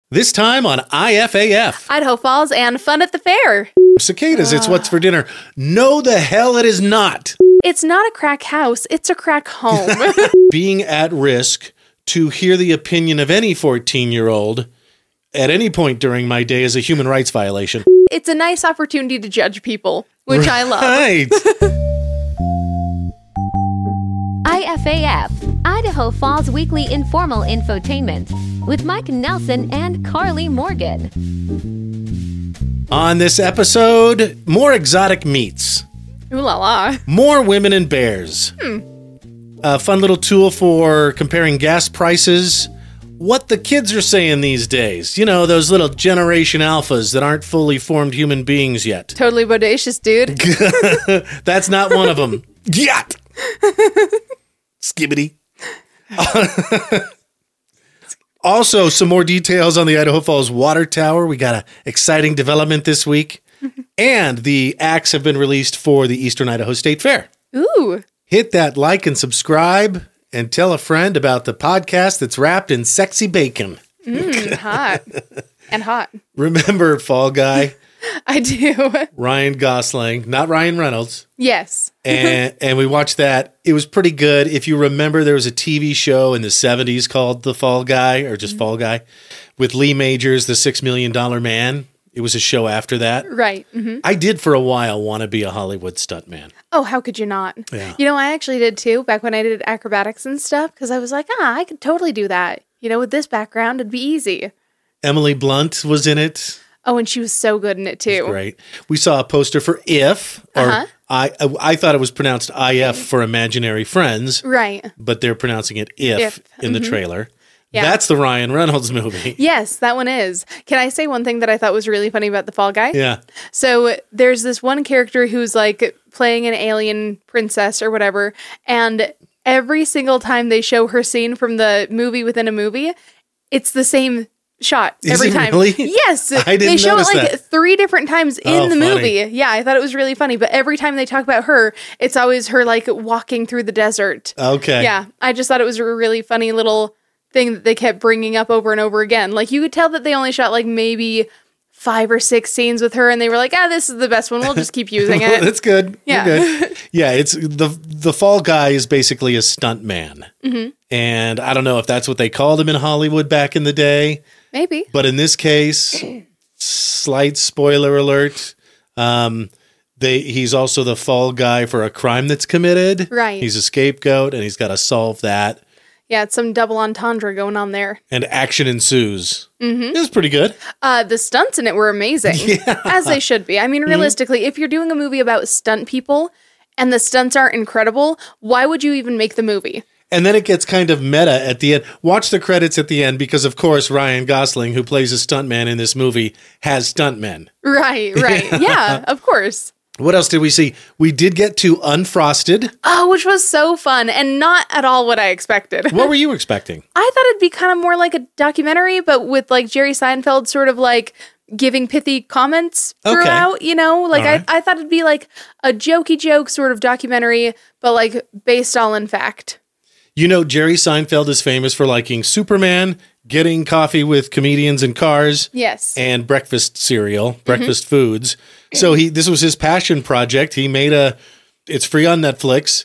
This time on IFAF. Idaho Falls and Fun at the Fair. Cicadas, it's what's for dinner. No, the hell it is not. It's not a crack house, it's a crack home. Being at risk to hear the opinion of any 14-year-old at any point during my day is a human rights violation. It's a nice opportunity to judge people, which I love. Right. IFAF, Idaho Falls Weekly Informal Infotainment, with Mike Nelson and Carly Morgan. On this episode, more exotic meats. Ooh la la. More women and bears. A fun little tool for comparing gas prices. What the kids are saying these days. You know, those little Generation Alphas that aren't fully formed human beings yet. Totally bodacious, dude. That's not one of them. Yat! Skibbity. Also, some more details on the Idaho Falls Water Tower. We got an exciting development this week. And the acts have been released for the Eastern Idaho State Fair. Ooh. Hit that like and subscribe and tell a friend about the podcast that's wrapped in sexy bacon. Hot. And hot. Remember Fall Guy? I do. Ryan Gosling, not Ryan Reynolds. Yes. And we watched that. It was pretty good. If you remember, there was a TV show in the 70s called The Fall Guy, or just Fall Guy, with Lee Majors, the $6 Million Man. It was a show after that. Right. Mm-hmm. I did for a while want to be a Hollywood stuntman. Oh, how could you not? Yeah. You know, I actually did too, back when I did acrobatics and stuff, because I was like, I could totally do that. You know, with this background, it'd be easy. Emily Blunt was in it. Oh, and she was so good in it too. Great. We saw a poster for IF, or I thought it was pronounced IF for Imaginary Friends. Right. But they're pronouncing it if in the trailer. Yeah. That's the Ryan Reynolds movie. Yes, that one is. Can I say one thing that I thought was really funny about the Fall Guy? Yeah. So there's this one character who's like playing an alien princess or whatever, and every single time they show her scene from the movie within a movie, it's the same shot every time. Really? Yes. I didn't they show notice it like that. 3 different times in the funny. movie. Yeah, I thought it was really funny. But every time they talk about her, it's always her like walking through the desert. Okay. Yeah, I just thought it was a really funny little thing that they kept bringing up over and over again. Like you could tell that they only shot like maybe 5 or 6 scenes with her, and they were like, this is the best one. We'll just keep using it. That's good. Yeah. We're good. Yeah, it's the Fall Guy is basically a stunt man. Mm-hmm. And I don't know if that's what they called him in Hollywood back in the day. Maybe. But in this case, slight spoiler alert, he's also the fall guy for a crime that's committed. Right. He's a scapegoat, and he's got to solve that. Yeah, it's some double entendre going on there. And action ensues. Mm-hmm. It was pretty good. The stunts in it were amazing, as they should be. I mean, realistically, if you're doing a movie about stunt people and the stunts aren't incredible, why would you even make the movie? And then it gets kind of meta at the end. Watch the credits at the end because, of course, Ryan Gosling, who plays a stuntman in this movie, has stuntmen. Right. Yeah, of course. What else did we see? We did get to Unfrosted. Oh, which was so fun and not at all what I expected. What were you expecting? I thought it'd be kind of more like a documentary, but with like Jerry Seinfeld sort of like giving pithy comments throughout, you know? Like All right. I thought it'd be like a jokey joke sort of documentary, but like based all in fact. You know, Jerry Seinfeld is famous for liking Superman, getting coffee with comedians in cars, Yes. and breakfast cereal, breakfast foods. So this was his passion project. He made it's free on Netflix,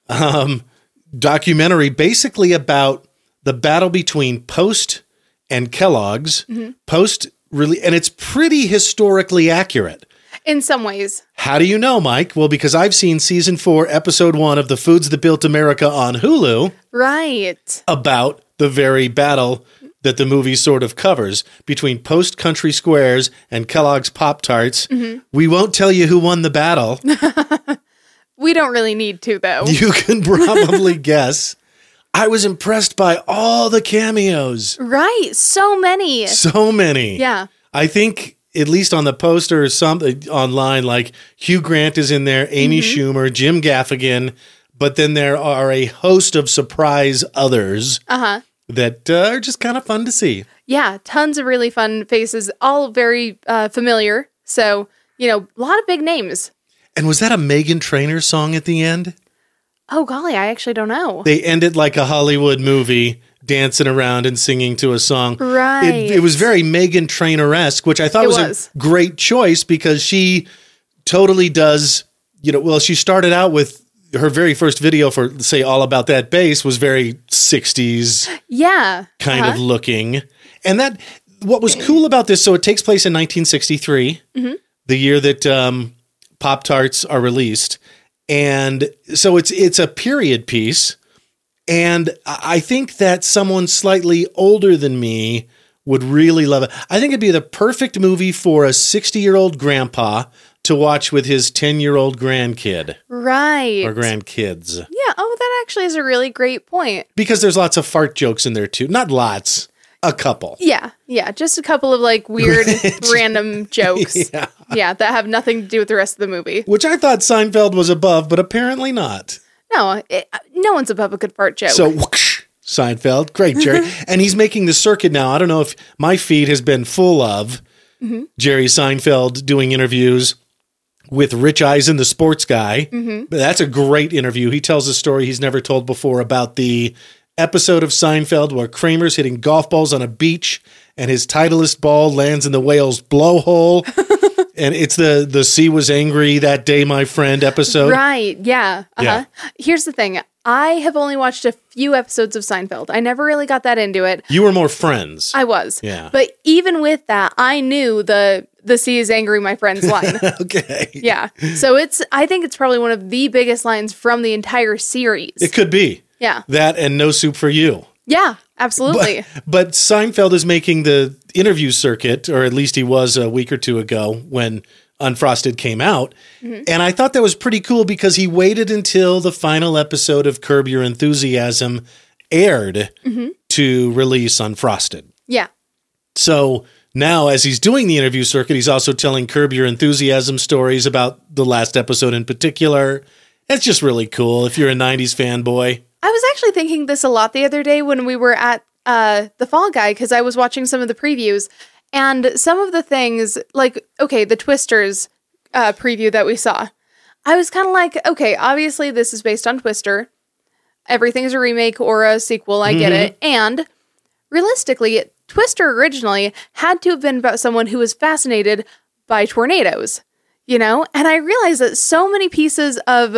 documentary basically about the battle between Post and Kellogg's. Post really, and it's pretty historically accurate. In some ways. How do you know, Mike? Well, because I've seen season 4, episode 1 of The Foods That Built America on Hulu. Right. About the very battle that the movie sort of covers between Post Country Squares and Kellogg's Pop-Tarts. Mm-hmm. We won't tell you who won the battle. We don't really need to, though. You can probably guess. I was impressed by all the cameos. Right. So many. So many. Yeah. I think, at least on the poster or something online, like Hugh Grant is in there, Amy Schumer, Jim Gaffigan, but then there are a host of surprise others that are just kind of fun to see. Yeah, tons of really fun faces, all very familiar. So, you know, a lot of big names. And was that a Meghan Trainor song at the end? Oh, golly, I actually don't know. They ended like a Hollywood movie. dancing around and singing to a song. Right. It was very Meghan Trainor-esque, which I thought was a great choice because she totally does, she started out with her very first video for, say, All About That Bass was very 60s kind of looking. And what was cool about this, so it takes place in 1963, the year that Pop-Tarts are released. And so it's a period piece. And I think that someone slightly older than me would really love it. I think it'd be the perfect movie for a 60-year-old grandpa to watch with his 10-year-old grandkid. Right. Or grandkids. Yeah. Oh, that actually is a really great point. Because there's lots of fart jokes in there too. Not lots. A couple. Yeah. Yeah. Just a couple of like weird random jokes. Yeah. That have nothing to do with the rest of the movie. Which I thought Seinfeld was above, but apparently not. No. No one's above a good fart joke. So, whoosh, Seinfeld. Great, Jerry. And he's making the circuit now. I don't know if my feed has been full of Jerry Seinfeld doing interviews with Rich Eisen, the sports guy. But that's a great interview. He tells a story he's never told before about the episode of Seinfeld where Kramer's hitting golf balls on a beach and his Titleist ball lands in the whale's blowhole. And it's the sea was angry that day, my friend episode. Right. Yeah. Yeah. Here's the thing. I have only watched a few episodes of Seinfeld. I never really got that into it. You were more Friends. I was. Yeah. But even with that, I knew the sea is angry, my friend's line. Okay. Yeah. So I think it's probably one of the biggest lines from the entire series. It could be. Yeah. That and No Soup for You. Yeah, absolutely. But Seinfeld is making the interview circuit, or at least he was a week or two ago when Unfrosted came out. And I thought that was pretty cool because he waited until the final episode of Curb Your Enthusiasm aired to release Unfrosted. Yeah. So now, as he's doing the interview circuit, he's also telling Curb Your Enthusiasm stories about the last episode in particular. It's just really cool if you're a 90s fanboy. I was actually thinking this a lot the other day when we were at the Fall Guy because I was watching some of the previews and some of the things like, okay, the Twisters preview that we saw. I was kind of like, okay, obviously this is based on Twister. Everything's a remake or a sequel. I get it. And realistically, Twister originally had to have been about someone who was fascinated by tornadoes, And I realized that so many pieces of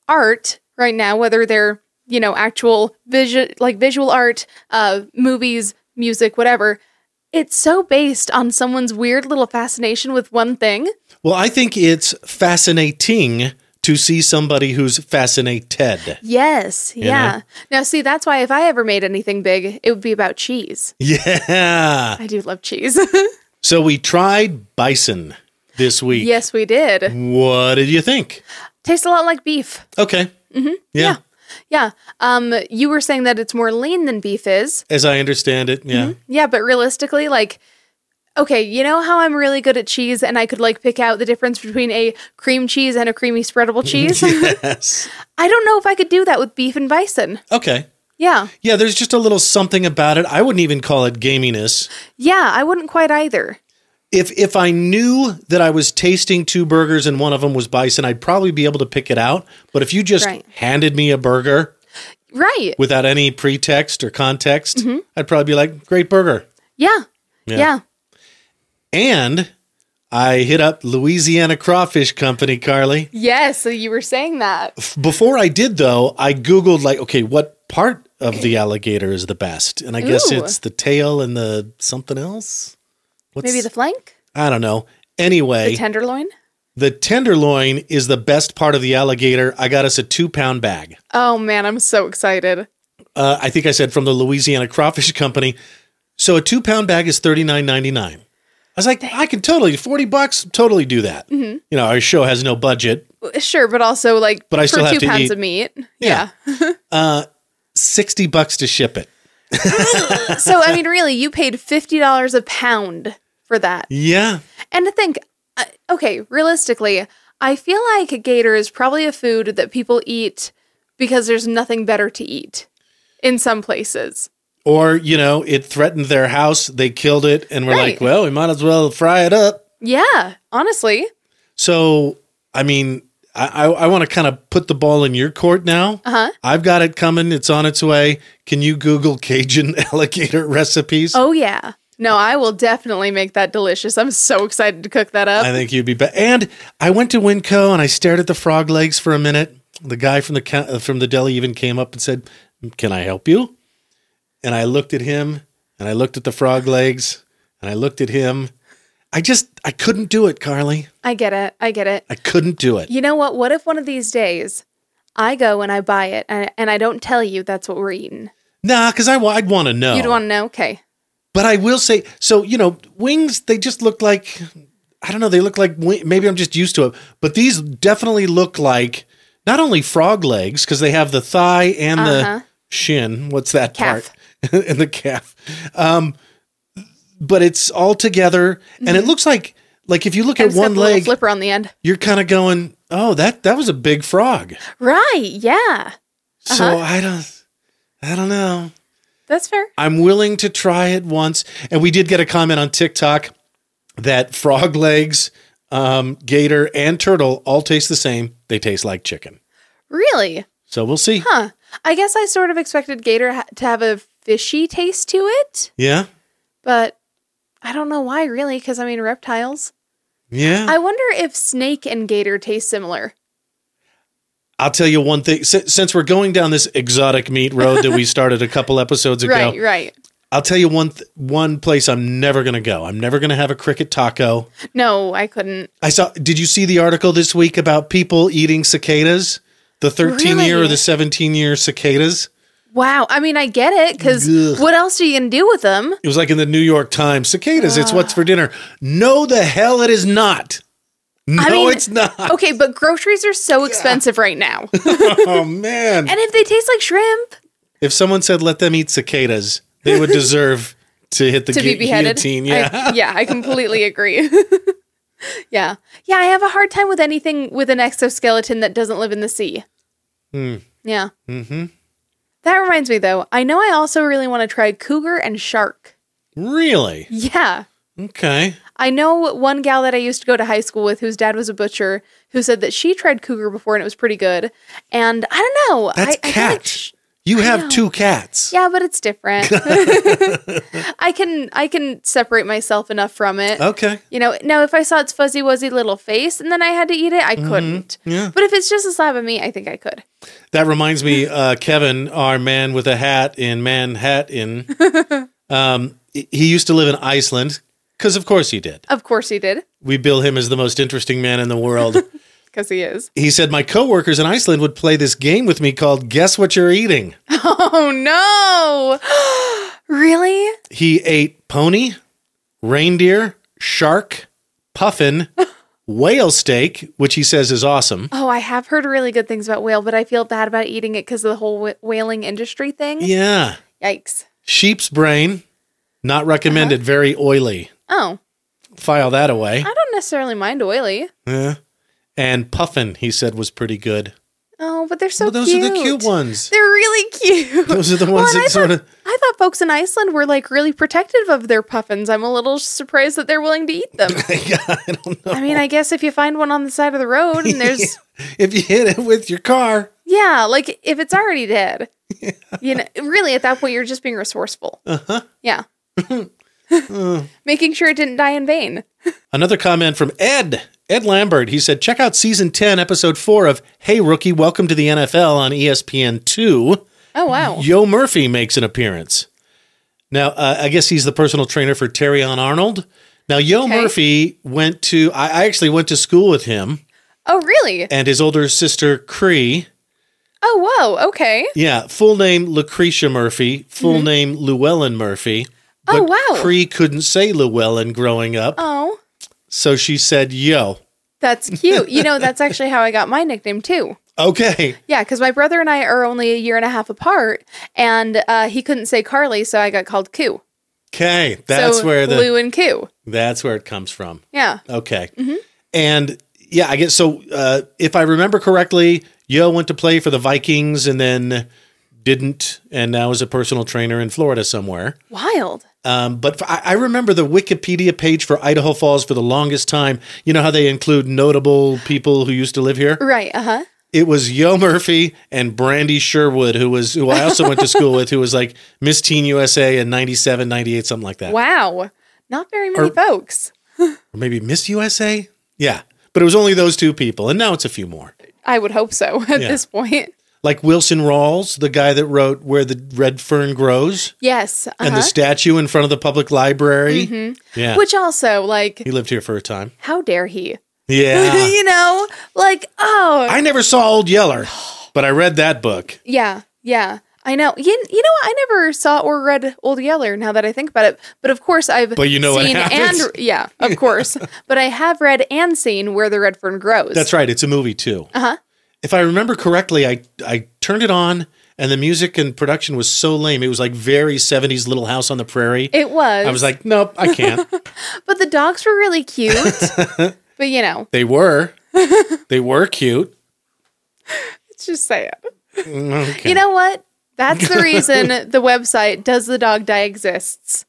art right now, whether they're actual visual art, movies, music, whatever. It's so based on someone's weird little fascination with one thing. Well, I think it's fascinating to see somebody who's fascinated. Yes. Yeah. Now, see, that's why if I ever made anything big, it would be about cheese. Yeah. I do love cheese. So we tried bison this week. Yes, we did. What did you think? Tastes a lot like beef. Okay. Yeah. Yeah. You were saying that it's more lean than beef is. As I understand it, yeah. Yeah, but realistically, okay, you know how I'm really good at cheese and I could pick out the difference between a cream cheese and a creamy spreadable cheese? Yes. I don't know if I could do that with beef and bison. Okay. Yeah. Yeah, there's just a little something about it. I wouldn't even call it gaminess. Yeah, I wouldn't quite either. If I knew that I was tasting two burgers and one of them was bison, I'd probably be able to pick it out. But if you just handed me a burger without any pretext or context, I'd probably be like, great burger. Yeah. And I hit up Louisiana Crawfish Company, Carly. Yes, so you were saying that. Before I did, though, I Googled, okay, what part of the alligator is the best? And I guess it's the tail and the something else. Maybe the flank? I don't know. Anyway. The tenderloin? The tenderloin is the best part of the alligator. I got us a 2-pound bag. Oh, man, I'm so excited. I think I said from the Louisiana Crawfish Company. So a 2-pound bag is $39.99. I was like, I can totally, $40, totally do that. Our show has no budget. Sure, but also but I still for have 2 to pounds eat. of meat. Yeah. $60 to ship it. So, I mean, really, you paid $50 a pound for that. Yeah. And to think, okay, realistically, I feel like gator is probably a food that people eat because there's nothing better to eat in some places. Or, it threatened their house. They killed it. And we're like, well, we might as well fry it up. Yeah, honestly. So, I mean, I want to kind of put the ball in your court now. I've got it coming. It's on its way. Can you Google Cajun alligator recipes? Oh, yeah. No, I will definitely make that delicious. I'm so excited to cook that up. I think you'd be better. And I went to Winco and I stared at the frog legs for a minute. The guy from the deli even came up and said, "Can I help you?" And I looked at him and I looked at the frog legs and I looked at him. I couldn't do it, Carly. I get it. I couldn't do it. You know what? What if one of these days I go and I buy it and I don't tell you that's what we're eating? Nah, because I'd want to know. You'd want to know? Okay. But I will say, so, wings, they just look like, I don't know, they look like, maybe I'm just used to it. But these definitely look like not only frog legs, because they have the thigh and the shin. What's that calf part? And the calf. But it's all together, and it looks like if you look at one leg, flipper on the end, you're kind of going, "Oh, that was a big frog." Right? Yeah. So I don't know. That's fair. I'm willing to try it once, and we did get a comment on TikTok that frog legs, gator, and turtle all taste the same. They taste like chicken. Really? So we'll see. Huh? I guess I sort of expected gator to have a fishy taste to it. Yeah. But I don't know why, really, because, reptiles. Yeah. I wonder if snake and gator taste similar. I'll tell you one thing. Since we're going down this exotic meat road that we started a couple episodes ago. Right. I'll tell you one place I'm never going to go. I'm never going to have a cricket taco. No, I couldn't. Did you see the article this week about people eating cicadas? The 13-year or the 17-year cicadas? Wow. I get it, because what else are you going to do with them? It was like in the New York Times. Cicadas, it's what's for dinner. No, the hell it is not. No, it's not. Okay, but groceries are so expensive right now. Oh, man. And if they taste like shrimp. If someone said let them eat cicadas, they would deserve to hit the be beheaded. guillotine. Yeah. I completely agree. Yeah. Yeah, I have a hard time with anything with an exoskeleton that doesn't live in the sea. Yeah. Mm-hmm. That reminds me, though. I know I also really want to try cougar and shark. Really? Yeah. Okay. I know one gal that I used to go to high school with whose dad was a butcher who said that she tried cougar before and it was pretty good. And I don't know. That's cat. You have two cats. Yeah, but it's different. I can separate myself enough from it. Okay. Now if I saw its fuzzy wuzzy little face and then I had to eat it, I couldn't. Yeah. But if it's just a slab of meat, I think I could. That reminds me, Kevin, our man with a hat in Manhattan, he used to live in Iceland, because of course he did. Of course he did. We bill him as the most interesting man in the world. Because he is. He said, my coworkers in Iceland would play this game with me called Guess What You're Eating. Oh, no. Really? He ate pony, reindeer, shark, puffin, whale steak, which he says is awesome. Oh, I have heard really good things about whale, but I feel bad about eating it because of the whole whaling industry thing. Yeah. Yikes. Sheep's brain, not recommended, very oily. Oh. File that away. I don't necessarily mind oily. Yeah. And puffin, he said, was pretty good. Oh, but they're so cute. Those are the cute ones. They're really cute. Those are the ones that sort of... I thought folks in Iceland were really protective of their puffins. I'm a little surprised that they're willing to eat them. Yeah, I don't know. I guess if you find one on the side of the road and there's... If you hit it with your car. Yeah, if it's already dead. Yeah. Really, at that point, you're just being resourceful. Uh-huh. Yeah. Making sure it didn't die in vain. Another comment from Ed Lambert. He said, check out season 10, episode 4 of Hey Rookie, Welcome to the NFL on ESPN2. Oh, wow. Yo Murphy makes an appearance. Now, I guess he's the personal trainer for Terrion Arnold. Now, Murphy went to, I actually went to school with him. Oh, really? And his older sister, Cree. Oh, whoa. Okay. Yeah. Full name, Lucretia Murphy. Full name, Llewellyn Murphy. But wow. Cree couldn't say Llewellyn growing up. Oh. So she said, yo. That's cute. That's actually how I got my nickname, too. Okay. Yeah, because my brother and I are only a year and a half apart, and he couldn't say Carly, so I got called Koo. Okay. That's where Lou and Koo. That's where it comes from. Yeah. Okay. Mm-hmm. And yeah, I guess so. If I remember correctly, Yo went to play for the Vikings and then didn't, and now is a personal trainer in Florida somewhere. Wild. But I remember the Wikipedia page for Idaho Falls for the longest time. You know how they include notable people who used to live here? Right. Uh-huh. It was Yo Murphy and Brandy Sherwood, who I also went to school with, who was like Miss Teen USA in 97, 98, something like that. Wow. Not very many folks. Or maybe Miss USA? Yeah. But it was only those two people, and now it's a few more. I would hope so at this point. Like Wilson Rawls, the guy that wrote Where the Red Fern Grows. Yes. And the statue in front of the public library. Mm-hmm. Yeah. Which also, like... He lived here for a time. How dare he? Yeah. You know? Like, oh... I never saw Old Yeller, but I read that book. Yeah. Yeah. I know. You know what? I never saw or read Old Yeller now that I think about it. But of course I've But you know seen what happens? and... Yeah, of course. But I have read and seen Where the Red Fern Grows. That's right. It's a movie, too. Uh-huh. If I remember correctly, I turned it on, and the music and production was so lame. It was like very 70s Little House on the Prairie. It was. I was like, nope, I can't. But the dogs were really cute. But, you know. They were. They were cute. It's just sad. Okay. You know what? That's the reason the website Does the Dog Die exists.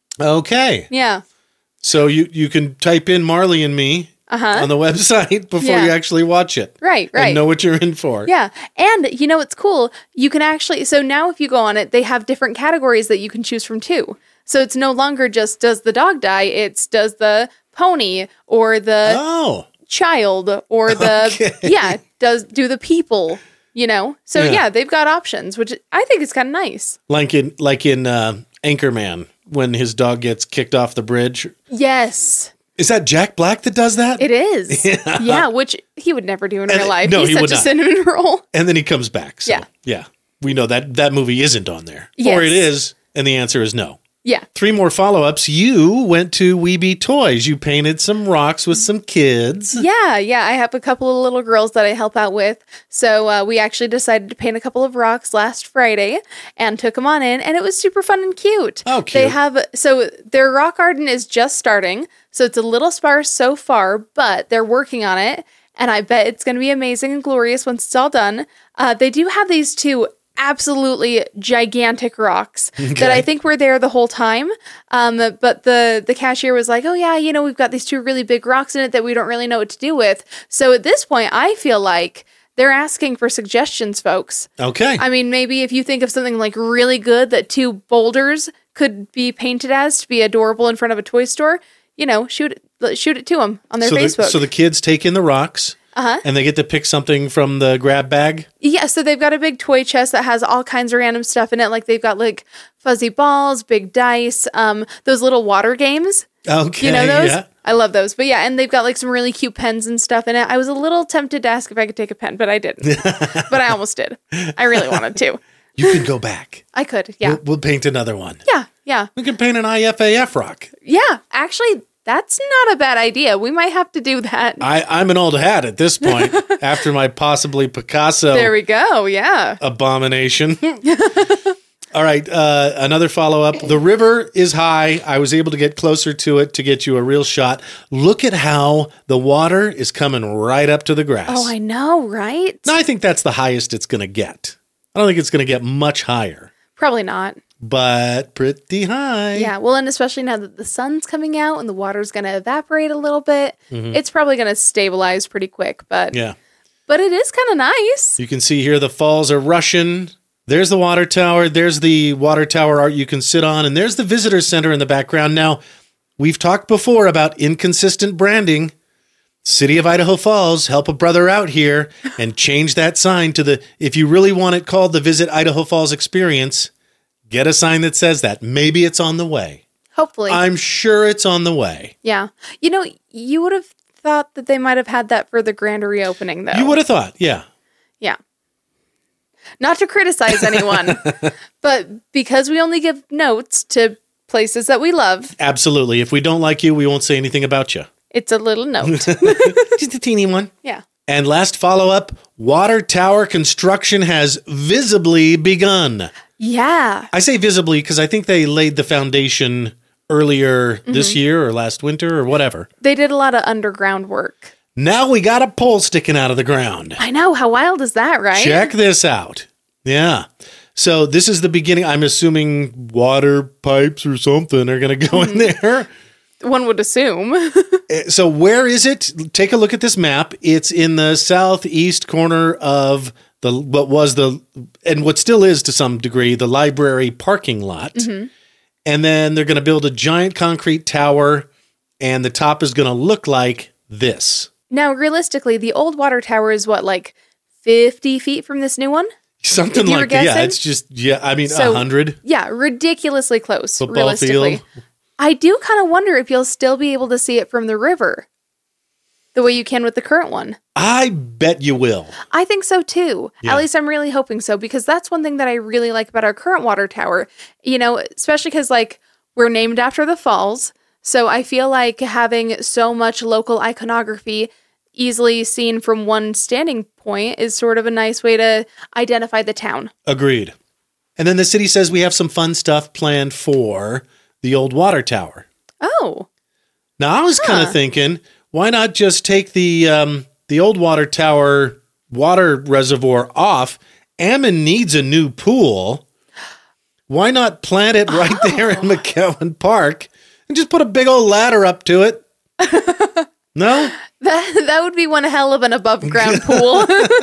Okay. Yeah. So you can type in Marley and Me on the website before you actually watch it. Right. And know what you're in for. Yeah. And you know what's cool? You can actually, so now if you go on it, they have different categories that you can choose from too. So it's no longer just does the dog die, it's does the pony or the child or the, do the people, you know? So they've got options, which I think is kind of nice. Like in Anchorman, when his dog gets kicked off the bridge. Yes. Is that Jack Black that does that? It is. Yeah, which he would never do in real life. No, He's he such would a not. cinnamon roll. And then he comes back. So, yeah. We know that movie isn't on there. Yes. Or it is, and the answer is no. Yeah. 3 more follow-ups. You went to Weeby Toys. You painted some rocks with some kids. Yeah. I have a couple of little girls that I help out with. So we actually decided to paint a couple of rocks last Friday and took them on in, and it was super fun and cute. Oh, cute. So their rock garden is just starting, so it's a little sparse so far, but they're working on it, and I bet it's going to be amazing and glorious once it's all done. They do have these 2 absolutely gigantic rocks that I think were there the whole time. But the cashier was like, oh yeah, you know, we've got these 2 really big rocks in it that we don't really know what to do with. So at this point, I feel like they're asking for suggestions, folks. Okay. I mean, maybe if you think of something like really good that 2 boulders could be painted as to be adorable in front of a toy store, you know, shoot it to them on their Facebook. So the kids take in the rocks. And they get to pick something from the grab bag? Yeah, so they've got a big toy chest that has all kinds of random stuff in it. Like they've got like fuzzy balls, big dice, those little water games. Okay. You know those? Yeah. I love those. But yeah, and they've got like some really cute pens and stuff in it. I was a little tempted to ask if I could take a pen, but I didn't. But I almost did. I really wanted to. You can go back. I could, yeah. We'll paint another one. Yeah. We can paint an IFAF rock. Yeah, actually, that's not a bad idea. We might have to do that. I'm an old hat at this point after my possibly Picasso. There we go. Yeah. Abomination. All right. Another follow-up. The river is high. I was able to get closer to it to get you a real shot. Look at how the water is coming right up to the grass. Oh, I know, right? No, I think that's the highest it's going to get. I don't think it's going to get much higher. Probably not. But pretty high. Yeah, well, and especially now that the sun's coming out and the water's going to evaporate a little bit, it's probably going to stabilize pretty quick. But yeah, but it is kind of nice. You can see here the falls are rushing. There's the water tower. There's the water tower art you can sit on. And there's the visitor center in the background. Now, we've talked before about inconsistent branding. City of Idaho Falls, help a brother out here and change that sign to the, if you really want it called the Visit Idaho Falls Experience, get a sign that says that. Maybe it's on the way. Hopefully. I'm sure it's on the way. Yeah. You know, you would have thought that they might have had that for the grand reopening, though. You would have thought, yeah. Yeah. Not to criticize anyone, but because we only give notes to places that we love. Absolutely. If we don't like you, we won't say anything about you. It's a little note. Just a teeny one. Yeah. And last follow-up, water tower construction has visibly begun. Yeah. I say visibly because I think they laid the foundation earlier this year or last winter or whatever. They did a lot of underground work. Now we got a pole sticking out of the ground. I know. How wild is that, right? Check this out. Yeah. So this is the beginning. I'm assuming water pipes or something are going to go in there. One would assume. So where is it? Take a look at this map. It's in the southeast corner of what still is to some degree, the library parking lot. Mm-hmm. And then they're going to build a giant concrete tower, and the top is going to look like this. Now, realistically, the old water tower is what, like 50 feet from this new one? Something like that. Yeah, it's just, 100. Yeah, ridiculously close, Football realistically. field. I do kind of wonder if you'll still be able to see it from the river the way you can with the current one. I bet you will. I think so too. Yeah. At least I'm really hoping so, because that's one thing that I really like about our current water tower, especially because like we're named after the falls. So I feel like having so much local iconography easily seen from one standing point is sort of a nice way to identify the town. Agreed. And then the city says we have some fun stuff planned for the old water tower. Oh. Now, I was kind of thinking, why not just take the old water tower water reservoir off? Ammon needs a new pool. Why not plant it right there in McCowan Park and just put a big old ladder up to it? No? That would be one hell of an above ground pool.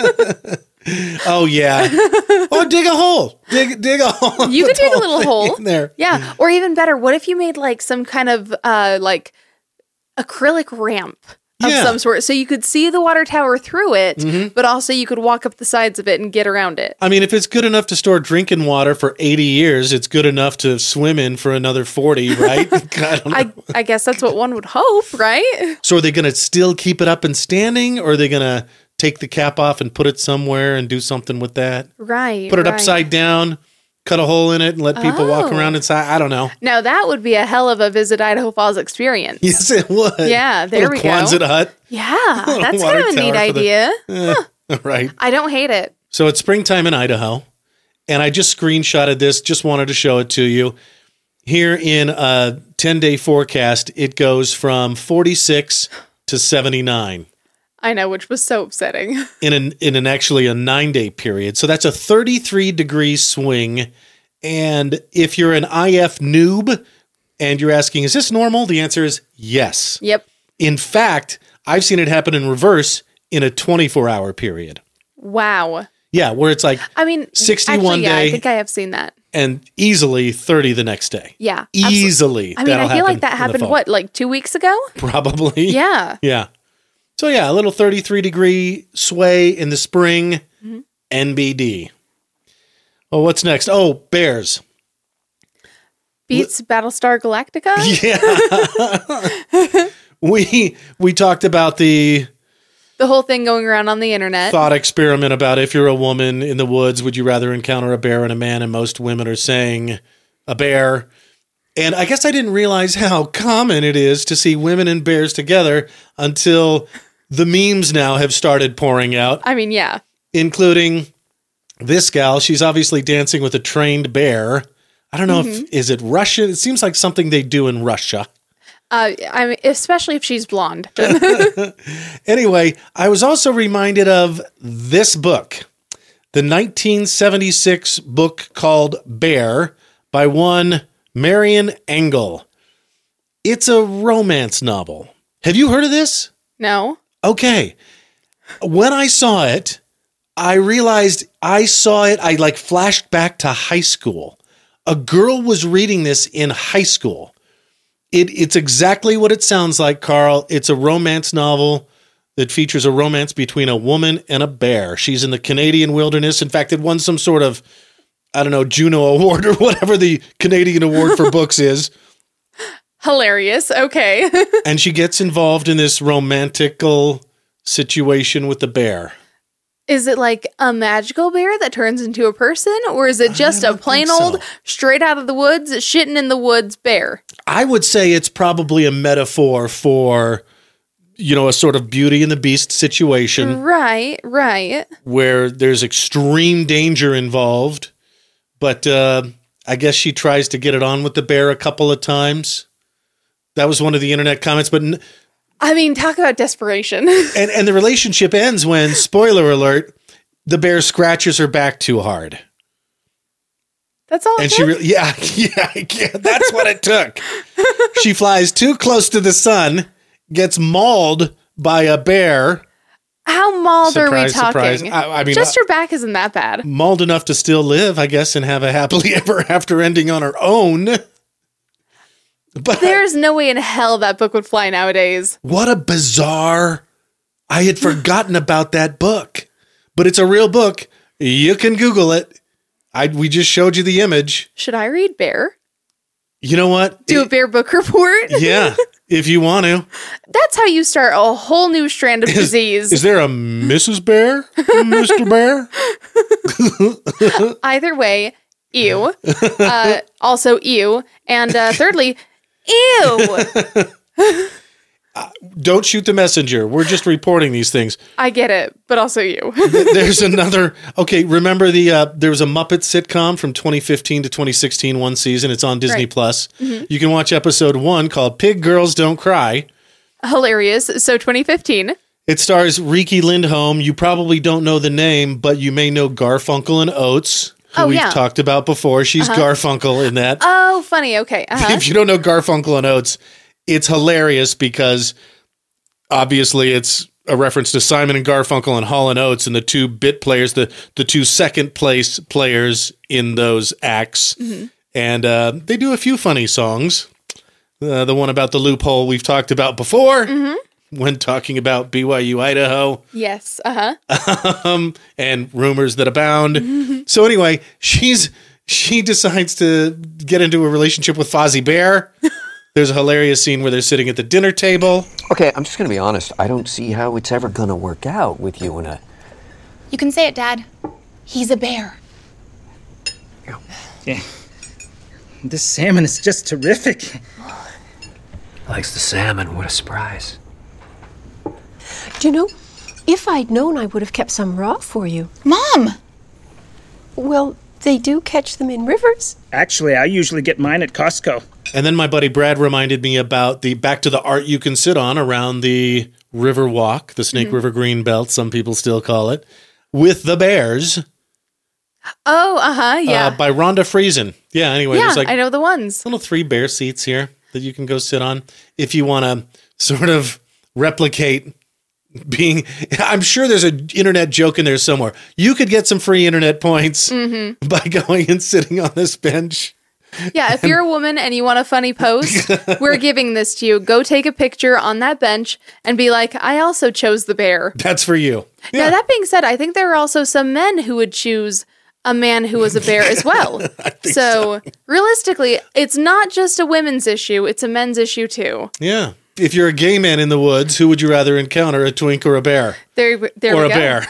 Oh, yeah. Oh, dig a hole. Dig a hole. You could dig a little hole in there. Yeah. Or even better, what if you made like some kind of like acrylic ramp of some sort, so you could see the water tower through it, but also you could walk up the sides of it and get around it. I mean, if it's good enough to store drinking water for 80 years, it's good enough to swim in for another 40, right? I guess that's what one would hope, right? So are they going to still keep it up and standing, or are they going to take the cap off and put it somewhere and do something with that? Right. Put it upside down, cut a hole in it, and let people walk around inside. I don't know. Now, that would be a hell of a Visit Idaho Falls experience. Yes, it would. Yeah, there we go. Quonset hut. Yeah, that's kind of a neat idea. Right. I don't hate it. So it's springtime in Idaho, and I just screenshotted this, just wanted to show it to you. Here in a 10-day forecast, it goes from 46 to 79. I know, which was so upsetting. In an actually a 9-day period. So that's a 33-degree swing. And if you're an IF noob and you're asking, is this normal? The answer is yes. Yep. In fact, I've seen it happen in reverse in a 24-hour period. Wow. Yeah, where it's like 61 day. I think I have seen that. And easily 30 the next day. Yeah. Easily. I mean, I feel like that happened, what, like 2 weeks ago? Probably. Yeah. Yeah. So yeah, a little 33-degree sway in the spring, NBD. Well, what's next? Oh, bears. Beats Battlestar Galactica? Yeah. We talked about the whole thing going around on the internet. Thought experiment about if you're a woman in the woods, would you rather encounter a bear and a man? And most women are saying a bear. And I guess I didn't realize how common it is to see women and bears together until the memes now have started pouring out. I mean, yeah. Including this gal. She's obviously dancing with a trained bear. I don't know is it Russian? It seems like something they do in Russia. I mean, especially if she's blonde. Anyway, I was also reminded of this book, the 1976 book called Bear by one Marian Engel. It's a romance novel. Have you heard of this? No. Okay. When I saw it, I realized I like flashed back to high school. A girl was reading this in high school. It's exactly what it sounds like, Carl. It's a romance novel that features a romance between a woman and a bear. She's in the Canadian wilderness. In fact, it won some sort of, I don't know, Juno Award or whatever the Canadian Award for books is. Hilarious. Okay. And she gets involved in this romantical situation with the bear. Is it like a magical bear that turns into a person, or is it just a plain old, straight out of the woods, shitting in the woods bear? I would say it's probably a metaphor for, a sort of Beauty and the Beast situation. Right. Where there's extreme danger involved. But I guess she tries to get it on with the bear a couple of times. That was one of the internet comments, but I mean, talk about desperation. and the relationship ends when, spoiler alert, the bear scratches her back too hard. That's all. And she really, yeah, that's what it took. She flies too close to the sun, gets mauled by a bear. How mauled are we Surprise, talking? I mean, just her back isn't that bad. Mauled enough to still live, I guess, and have a happily ever after ending on her own. But There's no way in hell that book would fly nowadays. what a bizarre! I had forgotten about that book, but it's a real book. You can Google it. We just showed you the image. Should I read Bear? You know what? Do a Bear book report? Yeah, if you want to. That's how you start a whole new strand of disease. Is there a Mrs. Bear? Mr. Bear? Either way, ew. Also, ew. And thirdly, ew. Don't shoot the messenger. We're just reporting these things. I get it, but also you. There's another. Okay, remember there was a Muppet sitcom from 2015 to 2016, one season. It's on Disney Right. Plus. You can watch episode 1 called Pig Girls Don't Cry. Hilarious. So 2015. It stars Riki Lindholm. You probably don't know the name, but you may know Garfunkel and Oates, who we've talked about before. She's Garfunkel in that. Oh, funny. Okay. If you don't know Garfunkel and Oates, it's hilarious because obviously it's a reference to Simon and Garfunkel and Hall and Oates and the two bit players, the two second place players in those acts. And they do a few funny songs. The one about the loophole we've talked about before when talking about BYU Idaho. Yes. And rumors that abound. So anyway, she decides to get into a relationship with Fozzie Bear. There's a hilarious scene where they're sitting at the dinner table. Okay, I'm just gonna be honest. I don't see how it's ever gonna work out with you and a... You can say it, Dad. He's a bear. Yeah. This salmon is just terrific. Likes the salmon. What a surprise. Do you know, if I'd known, I would have kept some raw for you. Mom! Well, they do catch them in rivers. Actually, I usually get mine at Costco. And then my buddy Brad reminded me about back to the art you can sit on around the river walk, the Snake River Greenbelt, some people still call it, with the bears. Oh, yeah. By Rhonda Friesen. Yeah, anyway, Yeah, there's like I know the ones. little 3 bear seats here that you can go sit on if you want to sort of replicate being. I'm sure there's an internet joke in there somewhere. You could get some free internet points by going and sitting on this bench. Yeah, if you're a woman and you want a funny post, we're giving this to you. Go take a picture on that bench and be like, I also chose the bear. That's for you. Now, that being said, I think there are also some men who would choose a man who was a bear as well. So realistically, it's not just a women's issue, it's a men's issue too. Yeah. If you're a gay man in the woods, who would you rather encounter, a twink or a bear? There Or we a go. bear.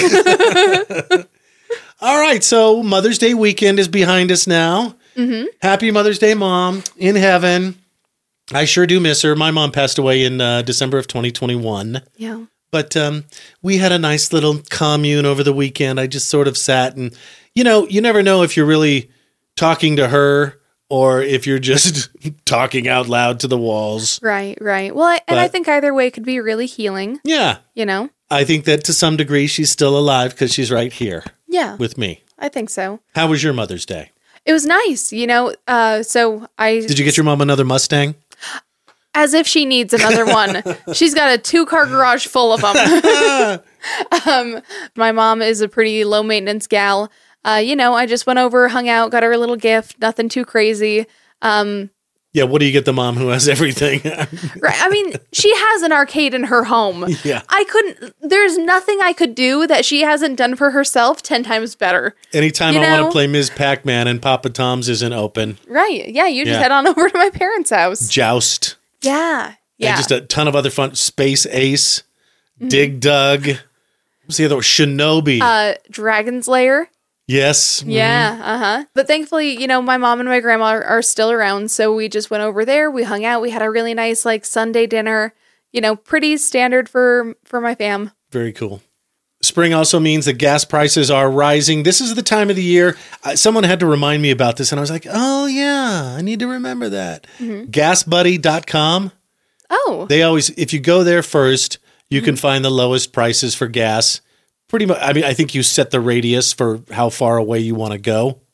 All right, so Mother's Day weekend is behind us now. Happy Mother's Day, Mom, in heaven. I sure do miss her. My mom passed away in December of 2021. Yeah. But we had a nice little commune over the weekend. I just sort of sat and, you never know if you're really talking to her or if you're just talking out loud to the walls. Right. Well, I think either way could be really healing, Yeah. I think that to some degree she's still alive because she's right here Yeah, with me. I think so. How was your Mother's Day? It was nice, so Did you get your mom another Mustang? as if she needs another one. She's got a 2-car garage full of them. My mom is a pretty low maintenance gal. I just went over, hung out, got her a little gift, nothing too crazy. Yeah, what do you get the mom who has everything? Right. I mean, she has an arcade in her home. Yeah. There's nothing I could do that she hasn't done for herself 10 times better. Anytime I want to play Ms. Pac-Man and Papa Tom's isn't open. Right. Yeah, you just Yeah. head on over to my parents' house. Joust. Yeah. And just a ton of other fun. Space Ace. Dig Dug. What's the other one? Shinobi. Dragon's Lair. Yes. Yeah, But thankfully, my mom and my grandma are still around, so we just went over there. We hung out. We had a really nice Sunday dinner. Pretty standard for my fam. Very cool. Spring also means that gas prices are rising. This is the time of the year. Someone had to remind me about this, and I was like, oh, yeah, I need to remember that. GasBuddy.com. Oh. They always, if you go there first, you can find the lowest prices for gas. Pretty much, I think you set the radius for how far away you want to go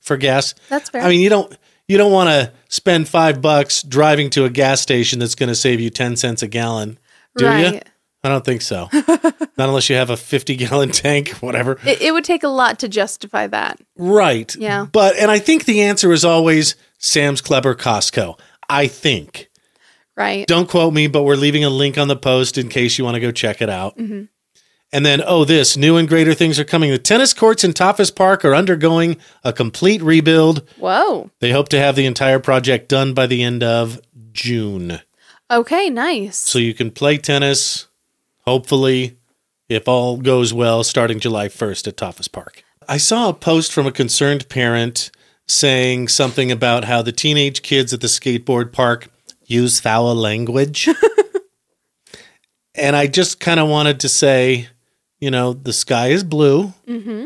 for gas. That's fair. I mean, you don't want to spend $5 driving to a gas station that's going to save you 10 cents a gallon, do you? Right. I don't think so. Not unless you have a 50-gallon tank, whatever. It would take a lot to justify that. Right. Yeah. And I think the answer is always Sam's Club or Costco. I think. Right. Don't quote me, but we're leaving a link on the post in case you want to go check it out. Mm-hmm. And then, this new and greater things are coming. The tennis courts in Tophus Park are undergoing a complete rebuild. Whoa. They hope to have the entire project done by the end of June. Okay, nice. So you can play tennis, hopefully, if all goes well, starting July 1st at Tophus Park. I saw a post from a concerned parent saying something about how the teenage kids at the skateboard park use foul language. And I just kind of wanted to say, the sky is blue. Mm-hmm.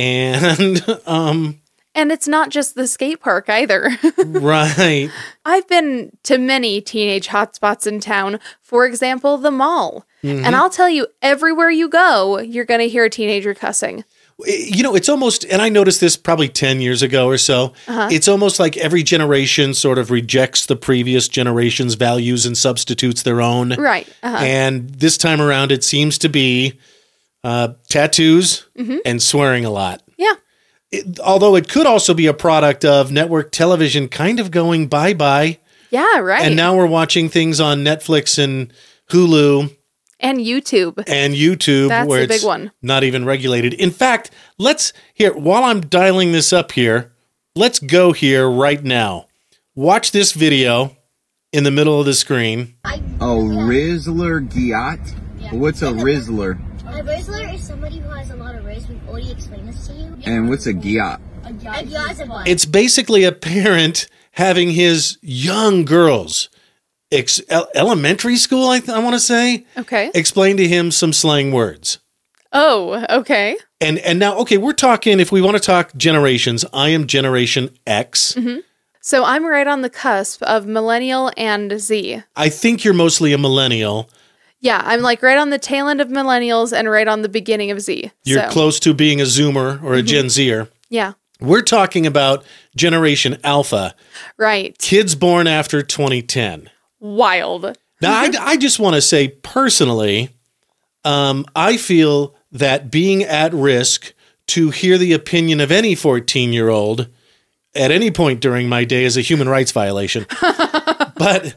And it's not just the skate park either. Right. I've been to many teenage hotspots in town. For example, the mall. Mm-hmm. And I'll tell you, everywhere you go, you're going to hear a teenager cussing. It's almost, and I noticed this probably 10 years ago or so, it's almost like every generation sort of rejects the previous generation's values and substitutes their own. Right. And this time around, it seems to be tattoos and swearing a lot. Yeah. Although it could also be a product of network television kind of going bye-bye. Yeah, right. And now we're watching things on Netflix and Hulu. And YouTube. That's where it's a big one. Not even regulated. In fact, while I'm dialing this up here, let's go here right now. Watch this video in the middle of the screen. A Rizzler Giat? Yeah. What's a Rizzler? A Rizzler is somebody who has a lot of Riz. We've already explained this to you. And what's a Giat? A Giat is a what? It's basically a parent having his young girls, elementary school, I want to say. Okay. Explain to him some slang words. Oh, okay. And now, okay, we're talking, if we want to talk generations, I am Generation X. Mm-hmm. So I'm right on the cusp of millennial and Z. I think you're mostly a millennial. Yeah, I'm like right on the tail end of millennials and right on the beginning of Z. You're close to being a Zoomer or a Gen Zer. Yeah. We're talking about Generation Alpha. Right. Kids born after 2010. Wild. Now, I just want to say personally, I feel that being at risk to hear the opinion of any 14-year-old at any point during my day is a human rights violation. but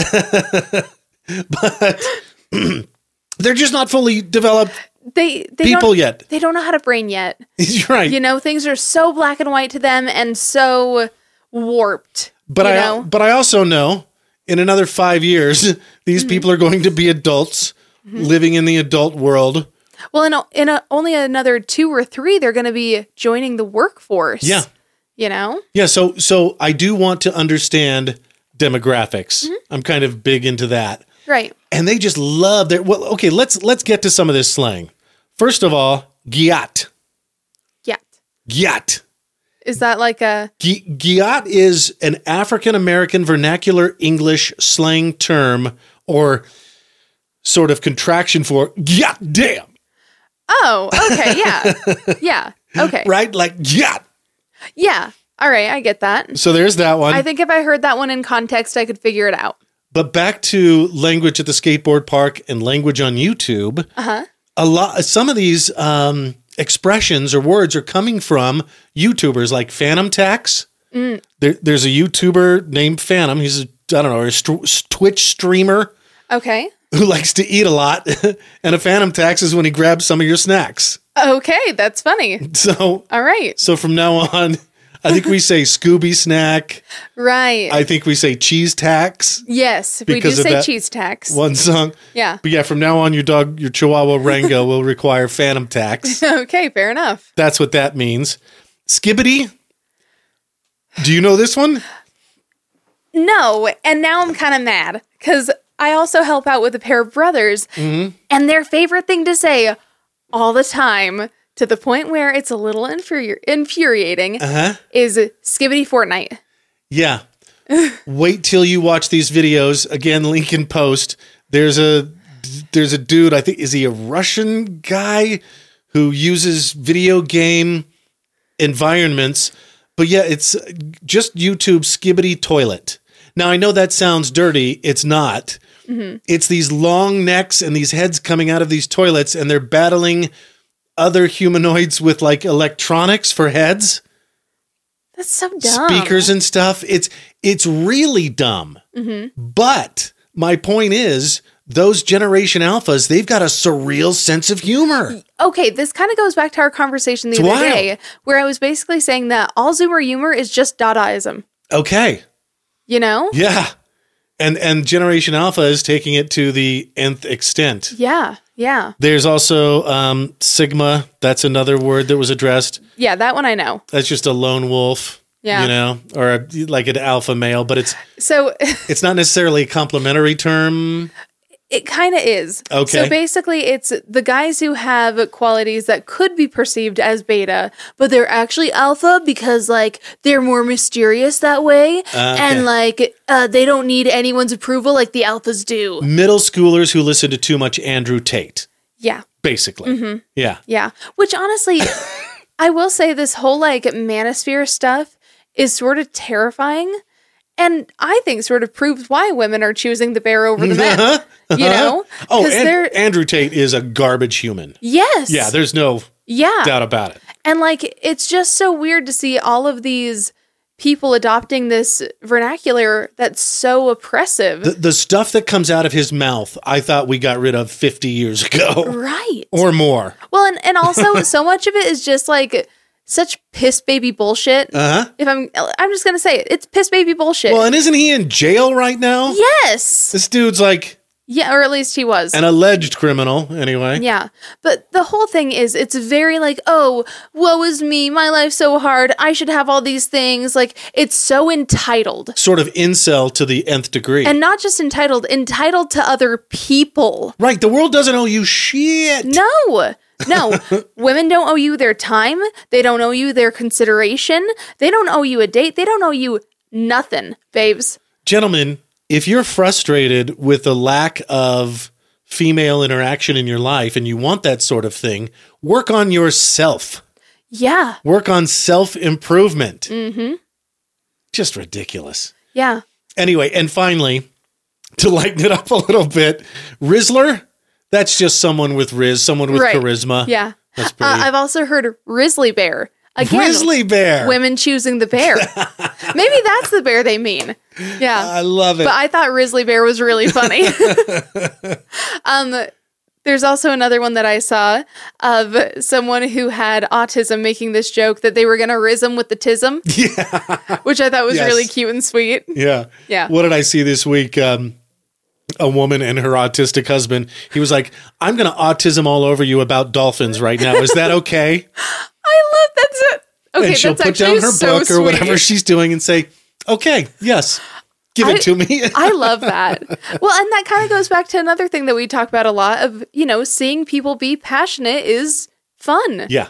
they're just not fully developed people yet. They don't know how to brain yet. You're right. Things are so black and white to them and so warped. But I also know in another 5 years, these people are going to be adults living in the adult world. Well, in only another 2 or 3, they're going to be joining the workforce. Yeah. Yeah. So I do want to understand demographics. I'm kind of big into that. Right. And they just love their. Well, okay. Let's get to some of this slang. First of all, giat. Giat. Is that like a... Giat is an African-American vernacular English slang term or sort of contraction for giat damn. Oh, okay, yeah. Yeah, okay. Right? Like giat. Yeah, all right, I get that. So there's that one. I think if I heard that one in context, I could figure it out. But back to language at the skateboard park and language on YouTube. Some of these expressions or words are coming from YouTubers like Phantom Tax. There's a YouTuber named Phantom. He's a Twitch streamer. Okay. Who likes to eat a lot. And a Phantom Tax is when he grabs some of your snacks. Okay, that's funny. So, all right. So from now on, I think we say Scooby Snack. Right. I think we say Cheese Tax. Yes, we do say Cheese Tax. One song. Yeah. But yeah, from now on, your Chihuahua Rango will require Phantom Tax. Okay, fair enough. That's what that means. Skibbity. Do you know this one? No, and now I'm kind of mad because I also help out with a pair of brothers, and their favorite thing to say all the time, to the point where it's a little infuriating, is Skibbity Fortnite. Yeah. Wait till you watch these videos. Again, link in post. There's a dude, I think, is he a Russian guy who uses video game environments But yeah, it's just YouTube Skibbity Toilet. Now, I know that sounds dirty. It's not. Mm-hmm. It's these long necks and these heads coming out of these toilets, and they're battling other humanoids with like electronics for heads. That's so dumb. Speakers and stuff. It's really dumb. Mm-hmm. But my point is, those Generation Alphas, they've got a surreal sense of humor. Okay, this kind of goes back to our conversation the other day, where I was basically saying that all Zoomer humor is just Dadaism. Okay. You know? Yeah. And Generation Alpha is taking it to the nth extent. Yeah, yeah. There's also Sigma. That's another word that was addressed. Yeah, that one I know. That's just a lone wolf. Yeah. You know, or like an alpha male, but it's not necessarily a complimentary term. It kind of is. Okay. So basically, it's the guys who have qualities that could be perceived as beta, but they're actually alpha because, like, they're more mysterious that way. And, like, they don't need anyone's approval like the alphas do. Middle schoolers who listen to too much Andrew Tate. Yeah. Basically. Mm-hmm. Yeah. Yeah. Which, honestly, I will say this whole, like, manosphere stuff is sort of terrifying. And I think sort of proves why women are choosing the bear over the men. You know? Oh, Andrew Tate is a garbage human. Yes. Yeah, there's no doubt about it. And like, it's just so weird to see all of these people adopting this vernacular that's so oppressive. The stuff that comes out of his mouth, I thought we got rid of 50 years ago. Right. Or more. Well, and also so much of it is just like such piss baby bullshit. Uh-huh. If I'm just going to say it. It's piss baby bullshit. Well, and isn't he in jail right now? Yes. This dude's like... Yeah, or at least he was. An alleged criminal, anyway. Yeah. But the whole thing is, it's very like, oh, woe is me, my life's so hard, I should have all these things. Like, it's so entitled. Sort of incel to the nth degree. And not just entitled to other people. Right, the world doesn't owe you shit. No. Women don't owe you their time. They don't owe you their consideration. They don't owe you a date. They don't owe you nothing, babes. Gentlemen, if you're frustrated with the lack of female interaction in your life and you want that sort of thing, work on yourself. Yeah. Work on self-improvement. Mm-hmm. Just ridiculous. Yeah. Anyway, and finally, to lighten it up a little bit, Rizzler, that's just someone with charisma. Yeah. That's pretty. I've also heard Grizzly Bear. Again, Grizzly Bear. Women choosing the bear. Maybe that's the bear they mean. Yeah. I love it. But I thought Grizzly Bear was really funny. There's also another one that I saw of someone who had autism making this joke that they were going to rizm with the tism. Yeah. Which I thought was really cute and sweet. Yeah. Yeah. What did I see this week? A woman and her autistic husband. He was like, I'm going to autism all over you about dolphins right now. Is that okay? I love that's it. Okay, and she'll that's put down her so book sweet. or whatever she's doing and say, okay, yes, give it to me. I love that. Well, and that kind of goes back to another thing that we talk about a lot of, seeing people be passionate is fun. Yeah.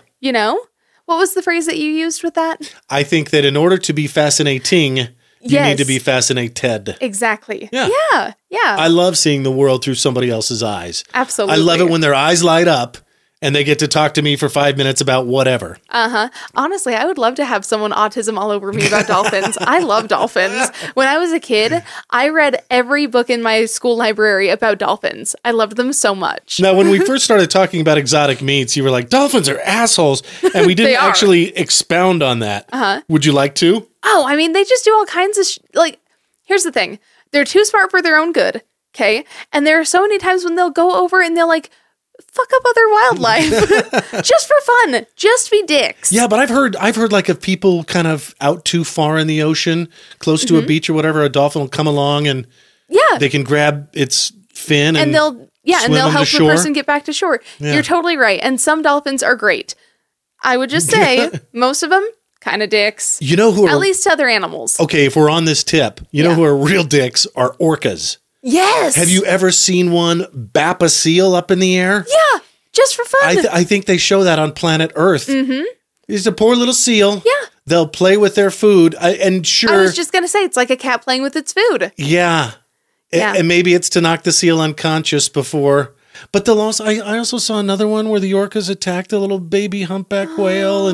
What was the phrase that you used with that? I think that in order to be fascinating, you need to be fascinated. Exactly. Yeah. Yeah. Yeah. I love seeing the world through somebody else's eyes. Absolutely. I love it when their eyes light up and they get to talk to me for 5 minutes about whatever. Uh-huh. Honestly, I would love to have someone autism all over me about dolphins. I love dolphins. When I was a kid, I read every book in my school library about dolphins. I loved them so much. Now, when we first started talking about exotic meats, you were like, dolphins are assholes. And we didn't actually expound on that. Uh-huh. Would you like to? Oh, I mean, they just do all kinds of here's the thing. They're too smart for their own good. Okay. And there are so many times when they'll go over and they'll fuck up other wildlife just for fun. Just be dicks. Yeah, but I've heard like of people kind of out too far in the ocean, close to a beach or whatever, a dolphin will come along and they can grab its fin and they'll help the person get back to shore. Yeah. You're totally right. And some dolphins are great. I would just say most of them kind of dicks. You know who are, at least to other animals. Okay, if we're on this tip, you know who are real dicks are orcas. Yes. Have you ever seen one bap a seal up in the air? Yeah, just for fun. I think they show that on Planet Earth. Mm-hmm. It's a poor little seal. Yeah. They'll play with their food. And sure. I was just going to say, it's like a cat playing with its food. Yeah. And maybe it's to knock the seal unconscious before. But I also saw another one where the orcas attacked a little baby humpback whale and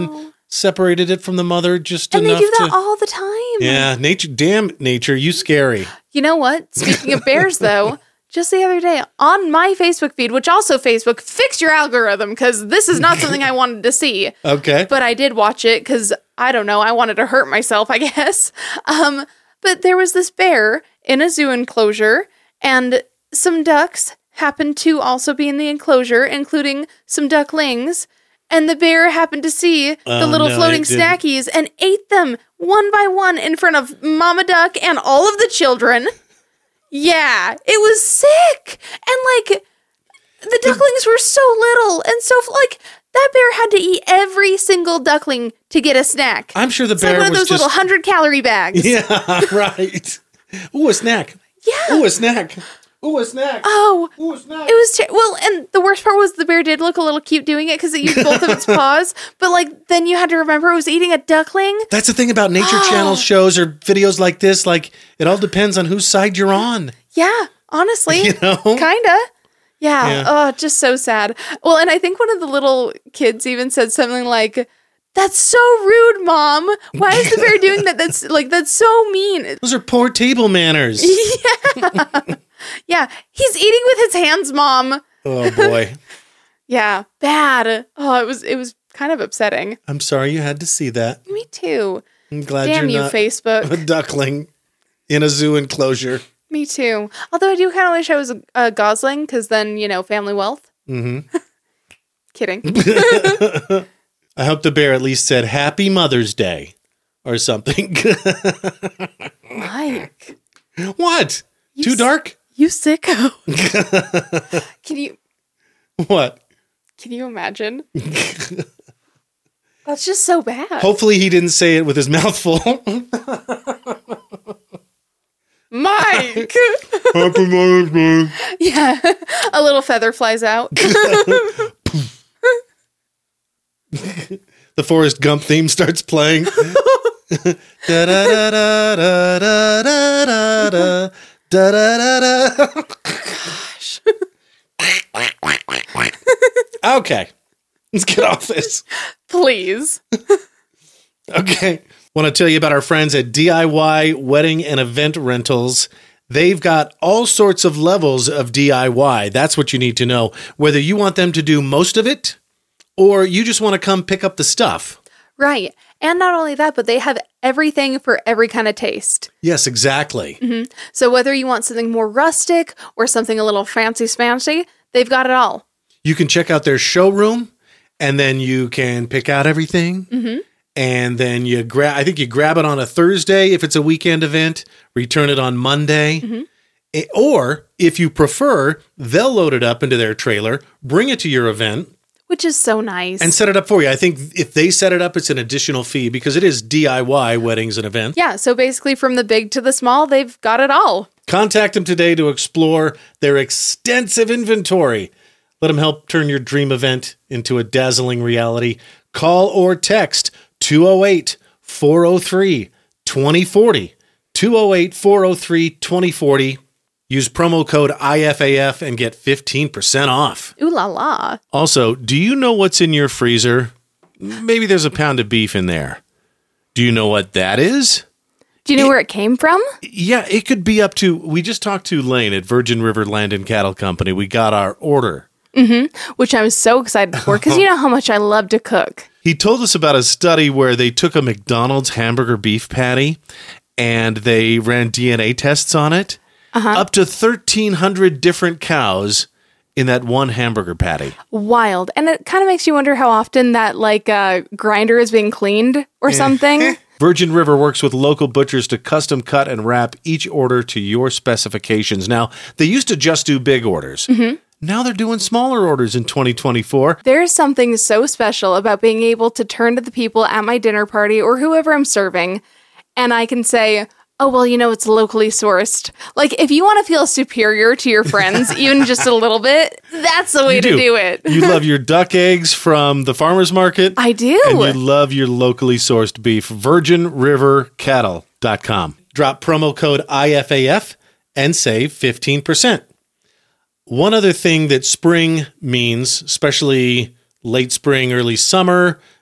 separated it from the mother just And enough they do that to... all the time. Yeah, nature. Damn, nature, you scary. You know what? Speaking of bears, though, just the other day on my Facebook feed, which also Facebook, fix your algorithm because this is not something I wanted to see. Okay. But I did watch it because, I don't know, I wanted to hurt myself, I guess. But there was this bear in a zoo enclosure, and some ducks happened to also be in the enclosure, including some ducklings. And the bear happened to see the little floating snackies and ate them one by one in front of Mama Duck and all of the children. Yeah, it was sick. And like, the ducklings were so little and so, like, that bear had to eat every single duckling to get a snack. I'm sure the It's bear like one of was those just... little 100-calorie bags. Yeah, right. Ooh, a snack. Yeah. Ooh, a snack. Ooh, a snack. Oh, Ooh, a snack. it was well, and the worst part was the bear did look a little cute doing it because it used both of its paws. But like, then you had to remember it was eating a duckling. That's the thing about Nature Channel shows or videos like this. Like, it all depends on whose side you're on. Yeah, honestly, You know? kinda. Yeah. Yeah. Oh, just so sad. Well, and I think one of the little kids even said something like, "That's so rude, Mom. Why is the bear doing that? That's so mean." Those are poor table manners. Yeah, he's eating with his hands, Mom. Oh, boy. Yeah, bad. Oh, it was kind of upsetting. I'm sorry you had to see that. Me too. I'm glad Damn you're you, not Facebook. a duckling in a zoo enclosure. Me too. Although I do kind of wish I was a gosling, because then, family wealth. Mm-hmm. Kidding. I hope the bear at least said Happy Mother's Day or something. Mike. What? Too dark? You sicko. What? Can you imagine? That's just so bad. Hopefully he didn't say it with his mouth full. Mike! Happy Mother's Day. Yeah. A little feather flies out. The Forrest Gump theme starts playing. Gosh. Okay. Let's get off this. Please. Okay. Want to tell you about our friends at DIY Wedding and Event Rentals. They've got all sorts of levels of DIY. That's what you need to know. Whether you want them to do most of it or you just want to come pick up the stuff. Right. And not only that, but they have everything for every kind of taste. Yes, exactly. Mm-hmm. So whether you want something more rustic or something a little fancy, they've got it all. You can check out their showroom and then you can pick out everything. Mm-hmm. And then you grab it on a Thursday if it's a weekend event, return it on Monday. Mm-hmm. Or if you prefer, they'll load it up into their trailer, bring it to your event. Which is so nice. And set it up for you. I think if they set it up, it's an additional fee because it is DIY weddings and events. Yeah, so basically from the big to the small, they've got it all. Contact them today to explore their extensive inventory. Let them help turn your dream event into a dazzling reality. Call or text 208-403-2040. 208-403-2040. Use promo code IFAF and get 15% off. Ooh la la. Also, do you know what's in your freezer? Maybe there's a pound of beef in there. Do you know what that is? Do you know where it came from? Yeah, it could be up to... We just talked to Lane at Virgin River Land and Cattle Company. We got our order. Mm-hmm. Which I was so excited for because you know how much I love to cook. He told us about a study where they took a McDonald's hamburger beef patty and they ran DNA tests on it. Up to 1,300 different cows in that one hamburger patty. Wild. And it kind of makes you wonder how often that grinder is being cleaned or something. Virgin River works with local butchers to custom cut and wrap each order to your specifications. Now, they used to just do big orders. Mm-hmm. Now they're doing smaller orders in 2024. There's something so special about being able to turn to the people at my dinner party or whoever I'm serving, and I can say, oh, well, it's locally sourced. Like, if you want to feel superior to your friends, even just a little bit, that's the way to do it. You love your duck eggs from the farmer's market. I do. And you love your locally sourced beef. VirginRiverCattle.com. Drop promo code IFAF and save 15%. One other thing that spring means, especially late spring, early summer,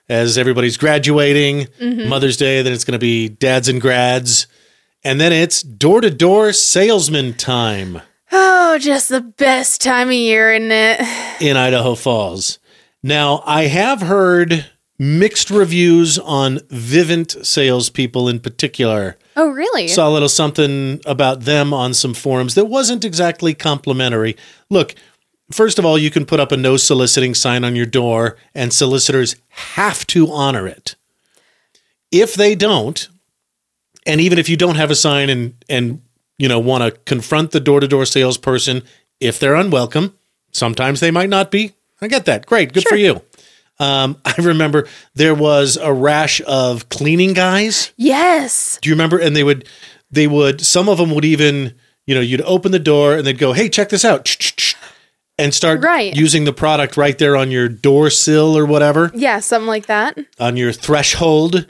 as everybody's graduating, Mother's Day, then it's going to be dads and grads. And then it's door-to-door salesman time. Oh, just the best time of year, isn't it? In Idaho Falls. Now, I have heard mixed reviews on Vivint salespeople in particular. Oh, really? Saw a little something about them on some forums that wasn't exactly complimentary. Look, first of all, you can put up a no soliciting sign on your door, and solicitors have to honor it. If they don't, and even if you don't have a sign and want to confront the door-to-door salesperson, if they're unwelcome, sometimes they might not be. I get that. Great. Good for you. I remember there was a rash of cleaning guys. Yes. Do you remember? And they would, some of them would even, you'd open the door and they'd go, hey, check this out. And start using the product right there on your door sill or whatever. Yeah, something like that. On your threshold.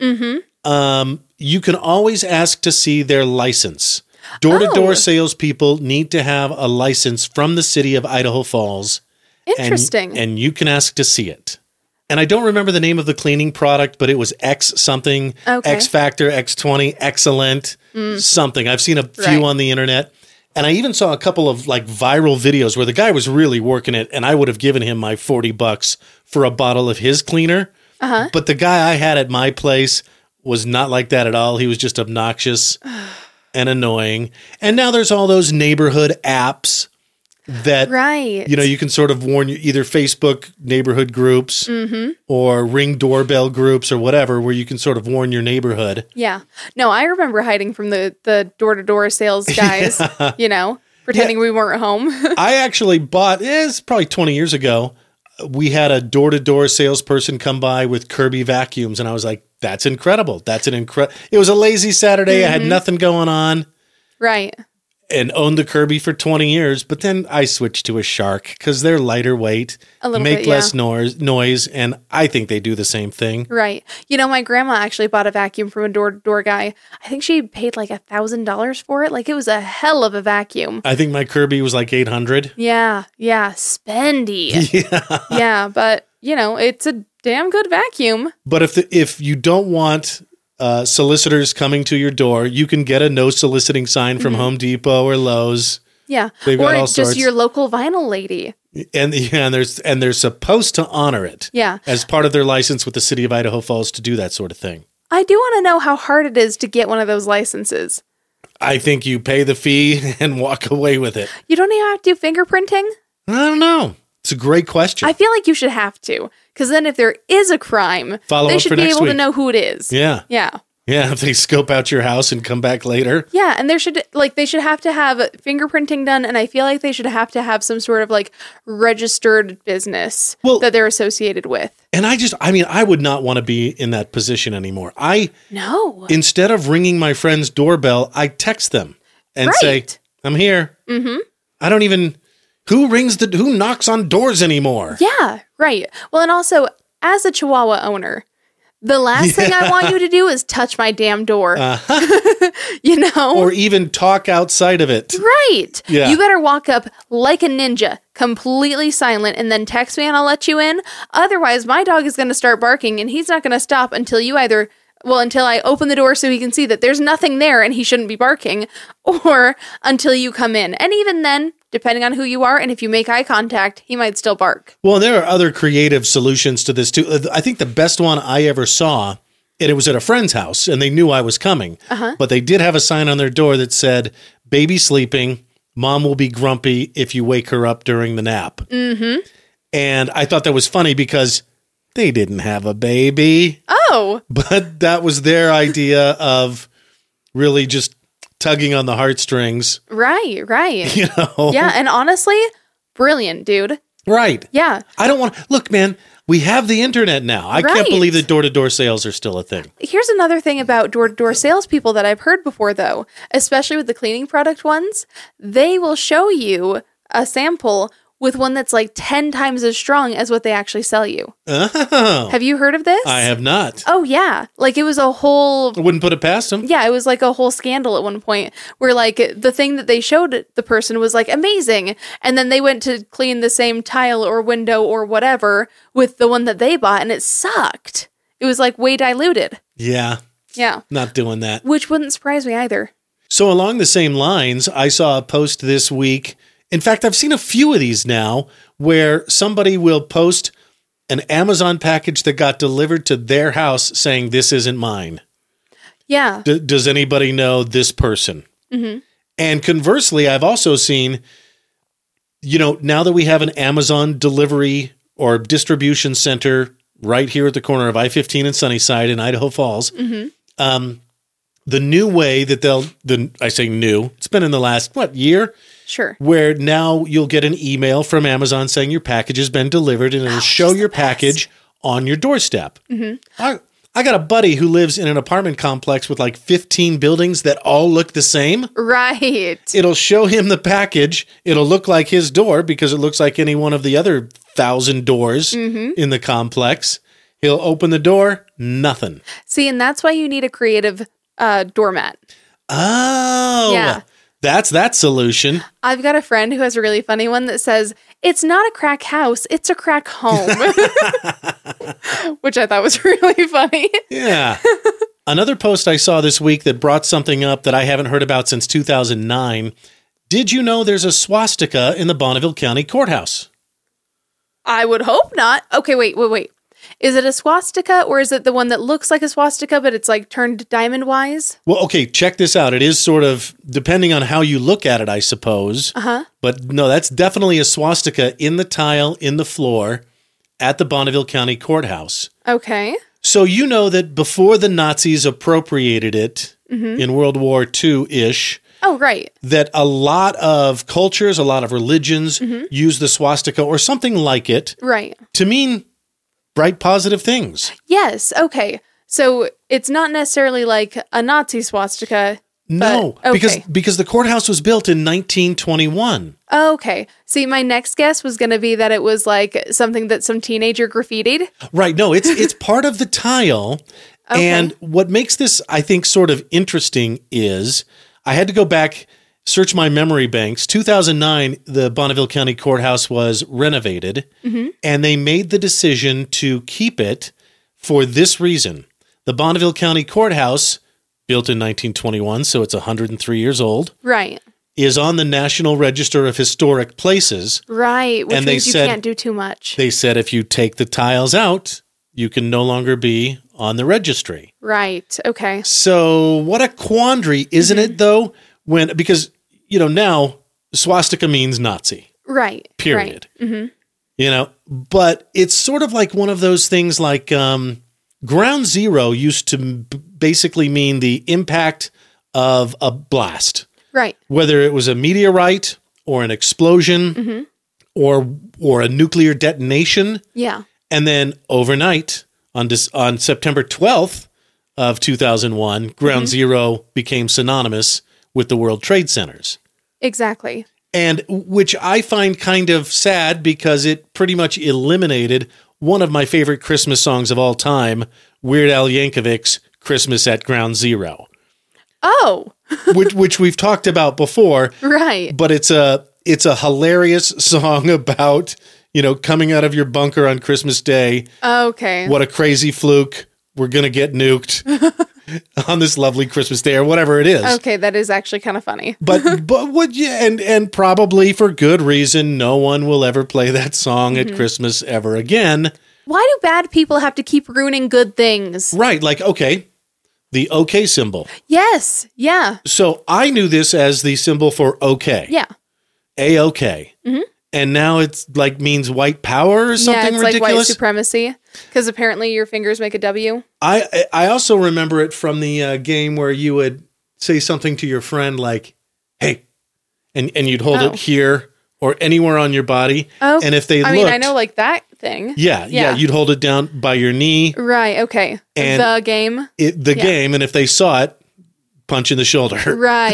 You can always ask to see their license. Door-to-door salespeople need to have a license from the city of Idaho Falls. Interesting. And you can ask to see it. And I don't remember the name of the cleaning product, but it was X something, X Factor, X20, Excellent, something. I've seen a few on the internet. And I even saw a couple of like viral videos where the guy was really working it, and I would have given him my $40 for a bottle of his cleaner. But the guy I had at my place was not like that at all. He was just obnoxious and annoying. And now there's all those neighborhood apps that, you can sort of warn you, either Facebook neighborhood groups or Ring doorbell groups or whatever, where you can sort of warn your neighborhood. Yeah. No, I remember hiding from the door-to-door sales guys, pretending we weren't home. I actually bought, it's probably 20 years ago, we had a door-to-door salesperson come by with Kirby vacuums, and I was like, that's incredible. It was a lazy Saturday. I had nothing going on. Right. And owned the Kirby for 20 years, but then I switched to a Shark because they're lighter weight, make less noise, and I think they do the same thing. Right. My grandma actually bought a vacuum from a door-to-door guy. I think she paid like $1,000 for it. Like, it was a hell of a vacuum. I think my Kirby was like $800. Yeah. Spendy. Yeah, but, it's a damn good vacuum. But if you don't want solicitors coming to your door, you can get a no soliciting sign from Home Depot or Lowe's. Yeah. They've got all just sorts. Your local vinyl lady. And they're supposed to honor it. Yeah. As part of their license with the city of Idaho Falls to do that sort of thing. I do want to know how hard it is to get one of those licenses. I think you pay the fee and walk away with it. You don't even have to do fingerprinting? I don't know. It's a great question. I feel like you should have to, because then if there is a crime, they should be able to know who it is. Yeah. Yeah. Yeah, if they scope out your house and come back later. Yeah, and they should have to have fingerprinting done, and I feel like they should have to have some sort of like registered business that they're associated with. And I would not want to be in that position anymore. Instead of ringing my friend's doorbell, I text them and say, I'm here. I don't even, who knocks on doors anymore? Yeah, right. Well, and also, as a Chihuahua owner, the last thing I want you to do is touch my damn door. Or even talk outside of it. Right. Yeah. You better walk up like a ninja, completely silent, and then text me and I'll let you in. Otherwise, my dog is going to start barking and he's not going to stop until until I open the door so he can see that there's nothing there and he shouldn't be barking, or until you come in. And even then, depending on who you are, and if you make eye contact, he might still bark. Well, there are other creative solutions to this too. I think the best one I ever saw, and it was at a friend's house, and they knew I was coming, but they did have a sign on their door that said, "Baby sleeping, mom will be grumpy if you wake her up during the nap." And I thought that was funny because they didn't have a baby. Oh. But that was their idea of really just tugging on the heartstrings. Right. Yeah, and honestly, brilliant, dude. Right. Yeah. I don't want to, look, man, we have the internet now. I can't believe that door-to-door sales are still a thing. Here's another thing about door-to-door salespeople that I've heard before, though, especially with the cleaning product ones. They will show you a sample with one that's like 10 times as strong as what they actually sell you. Oh. Have you heard of this? I have not. Oh, yeah. Like, it was a whole... I wouldn't put it past them. Yeah, it was like a whole scandal at one point where, like, the thing that they showed the person was, like, amazing. And then they went to clean the same tile or window or whatever with the one that they bought, and it sucked. It was like way diluted. Yeah. Yeah. Not doing that. Which wouldn't surprise me either. So along the same lines, I saw a post this week. In fact, I've seen a few of these now where somebody will post an Amazon package that got delivered to their house saying, this isn't mine. Yeah. Does anybody know this person? Mm-hmm. And conversely, I've also seen, now that we have an Amazon delivery or distribution center right here at the corner of I-15 and Sunnyside in Idaho Falls, the new way that I say new, it's been in the last, year? Sure. Where now you'll get an email from Amazon saying your package has been delivered and it'll show your package on your doorstep. Mm-hmm. I got a buddy who lives in an apartment complex with like 15 buildings that all look the same. Right. It'll show him the package. It'll look like his door because it looks like any one of the other 1,000 doors in the complex. He'll open the door, nothing. See, and that's why you need a creative doormat. Oh. Yeah. That's that solution. I've got a friend who has a really funny one that says, it's not a crack house, it's a crack home. Which I thought was really funny. Yeah. Another post I saw this week that brought something up that I haven't heard about since 2009. Did you know there's a swastika in the Bonneville County Courthouse? I would hope not. Okay, wait. Is it a swastika or is it the one that looks like a swastika, but it's like turned diamond-wise? Well, okay, check this out. It is sort of, depending on how you look at it, I suppose. Uh-huh. But no, that's definitely a swastika in the tile, in the floor, at the Bonneville County Courthouse. Okay. So you know that before the Nazis appropriated it in World War II-ish, oh, right. that a lot of cultures, a lot of religions use the swastika or something like it to mean bright, positive things. Yes. Okay. So it's not necessarily like a Nazi swastika. No, but, okay. because the courthouse was built in 1921. Okay. See, my next guess was going to be that it was like something that some teenager graffitied. Right. No, it's part of the tile. Okay. And what makes this, I think, sort of interesting is I had to go back, search my memory banks. 2009, the Bonneville County Courthouse was renovated, and they made the decision to keep it for this reason. The Bonneville County Courthouse, built in 1921, so it's 103 years old, right, is on the National Register of Historic Places. Right, which means you can't do too much. They said if you take the tiles out, you can no longer be on the registry. Right, okay. So what a quandary, isn't it, though? Because, now swastika means Nazi. Right. Period. Right. But it's sort of like one of those things like Ground Zero used to basically mean the impact of a blast. Right. Whether it was a meteorite or an explosion or a nuclear detonation. Yeah. And then overnight on September 12th of 2001, Ground Zero became synonymous with the World Trade Centers. Exactly. And which I find kind of sad because it pretty much eliminated one of my favorite Christmas songs of all time, Weird Al Yankovic's Christmas at Ground Zero. Oh. which we've talked about before. Right. But it's a hilarious song about, coming out of your bunker on Christmas Day. Okay. What a crazy fluke. We're going to get nuked. On this lovely Christmas day or whatever it is. Okay, that is actually kind of funny. but would you and probably for good reason, no one will ever play that song at Christmas ever again. Why do bad people have to keep ruining good things? Right, like the OK symbol. Yes, yeah. So I knew this as the symbol for OK. Yeah. A-OK. And now it's means white power or something ridiculous. Yeah, it's like white supremacy. Because apparently your fingers make a W. I also remember it from the game where you would say something to your friend like, hey, and you'd hold it here or anywhere on your body. Oh, and if they looked. I know that thing. Yeah, you'd hold it down by your knee. Right, okay. And the game. Game, and if they saw it, punch in the shoulder. Right,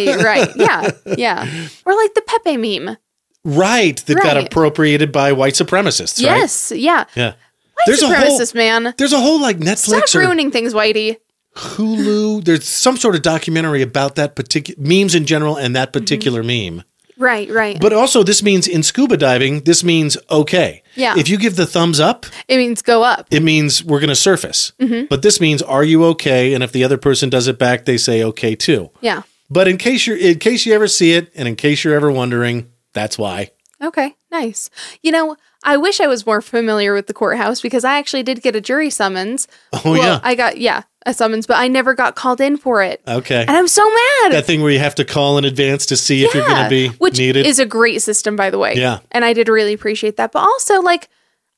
yeah. Or like the Pepe meme. Right, that got appropriated by white supremacists, right? Yes, yeah. Yeah. White supremacist, man. There's a whole Netflix Stop ruining things, Whitey. Hulu. There's some sort of documentary about that particular memes in general and that particular meme. Right. But also this means in scuba diving, this means okay. Yeah. If you give the thumbs up, It means go up. it means we're going to surface. Mm-hmm. But this means, are you okay? And if the other person does it back, they say okay too. Yeah. But in case you ever see it, and in case you're ever wondering, that's why. Okay, nice. You know, I wish I was more familiar with the courthouse because I actually did get a jury summons. Oh, yeah. I got, a summons, but I never got called in for it. Okay. And I'm so mad. That thing where you have to call in advance to see if you're going to be which needed. is a great system, by the way. Yeah. And I did really appreciate that. But also, like,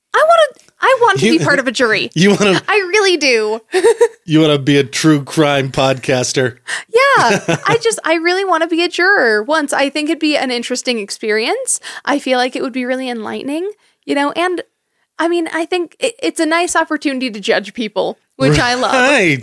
I want to be part of a jury. You want to? I really do. You want to be a true crime podcaster? Yeah. I really want to be a juror once. I think it'd be an interesting experience. I feel like it would be really enlightening, you know, and I mean, I think it's a nice opportunity to judge people, which I love.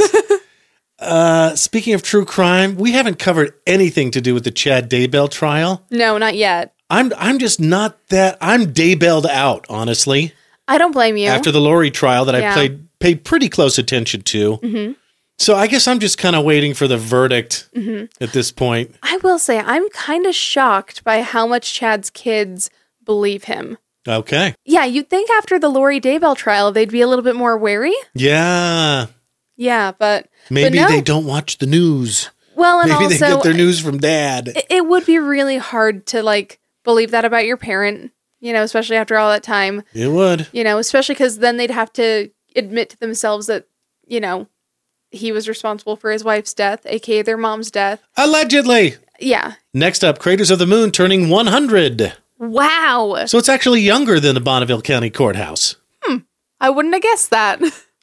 Right. Speaking of true crime, we haven't covered anything to do with the Chad Daybell trial. No, not yet. I'm just not that. I'm Daybelled out, honestly. I don't blame you. After the Lori trial that Yeah. I paid pretty close attention to. Mm-hmm. So I guess I'm just kind of waiting for the verdict Mm-hmm. at this point. I will say, I'm kind of shocked by how much Chad's kids believe him. Okay. Yeah, you'd think after the Lori Daybell trial, they'd be a little bit more wary. Yeah. Yeah, but Maybe no. they don't watch the news. Well, and Maybe also, they get their news from dad. it would be really hard to like believe that about your parent, you know, especially after all that time. It would. You know, especially because then they'd have to admit to themselves that, you know, he was responsible for his wife's death, aka their mom's death. Allegedly. Yeah. Next up, Craters of the Moon turning 100. Wow. So it's actually younger than the Bonneville County Courthouse. I wouldn't have guessed that.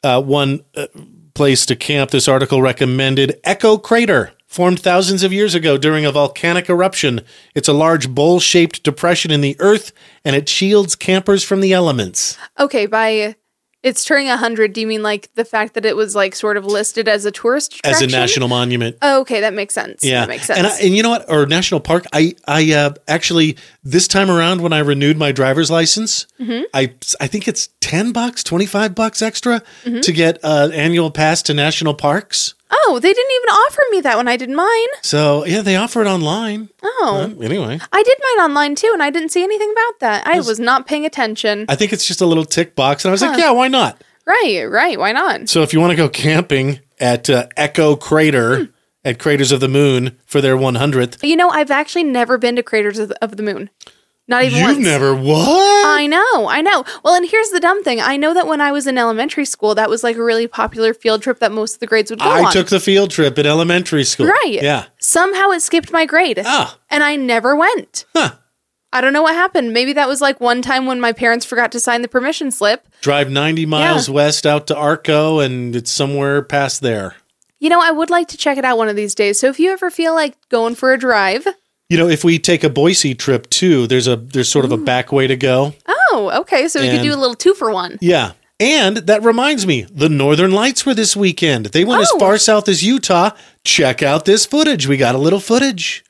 One place to camp, this article recommended Echo Crater, formed thousands of years ago during a volcanic eruption. It's a large bowl-shaped depression in the earth, and it shields campers from the elements. Okay, by it's turning 100, do you mean like the fact that it was like sort of listed as a tourist attraction? As a national monument. Oh, okay, that makes sense. Yeah. That makes sense. And you know what? Or national park. I actually, this time around when I renewed my driver's license, Mm-hmm. I think it's $10, $25 extra to get an annual pass to national parks. Oh, they didn't even offer me that when I did mine. So yeah, they offer it online. Oh. Anyway. I did mine online too, and I didn't see anything about that. I was not paying attention. I think it's just a little tick box. And I was like, yeah, why not? Right. Why not? So if you want to go camping at Echo Crater at Craters of the Moon for their 100th. You know, I've actually never been to Craters of the Moon. Not even once. You've never what? I know. Well, and here's the dumb thing. I know that when I was in elementary school, that was like a really popular field trip that most of the grades would go on. I took the field trip at elementary school. Right. Yeah. Somehow it skipped my grade. Ah. And I never went. Huh. I don't know what happened. Maybe that was like one time when my parents forgot to sign the permission slip. Drive 90 miles west out to Arco, and it's somewhere past there. You know, I would like to check it out one of these days. So if you ever feel like going for a drive. You know, if we take a Boise trip too, there's sort of a back way to go. Oh, okay. So we could do a little 2-for-1. Yeah. And that reminds me, the Northern Lights were this weekend. They went as far south as Utah. Check out this footage. We got a little footage.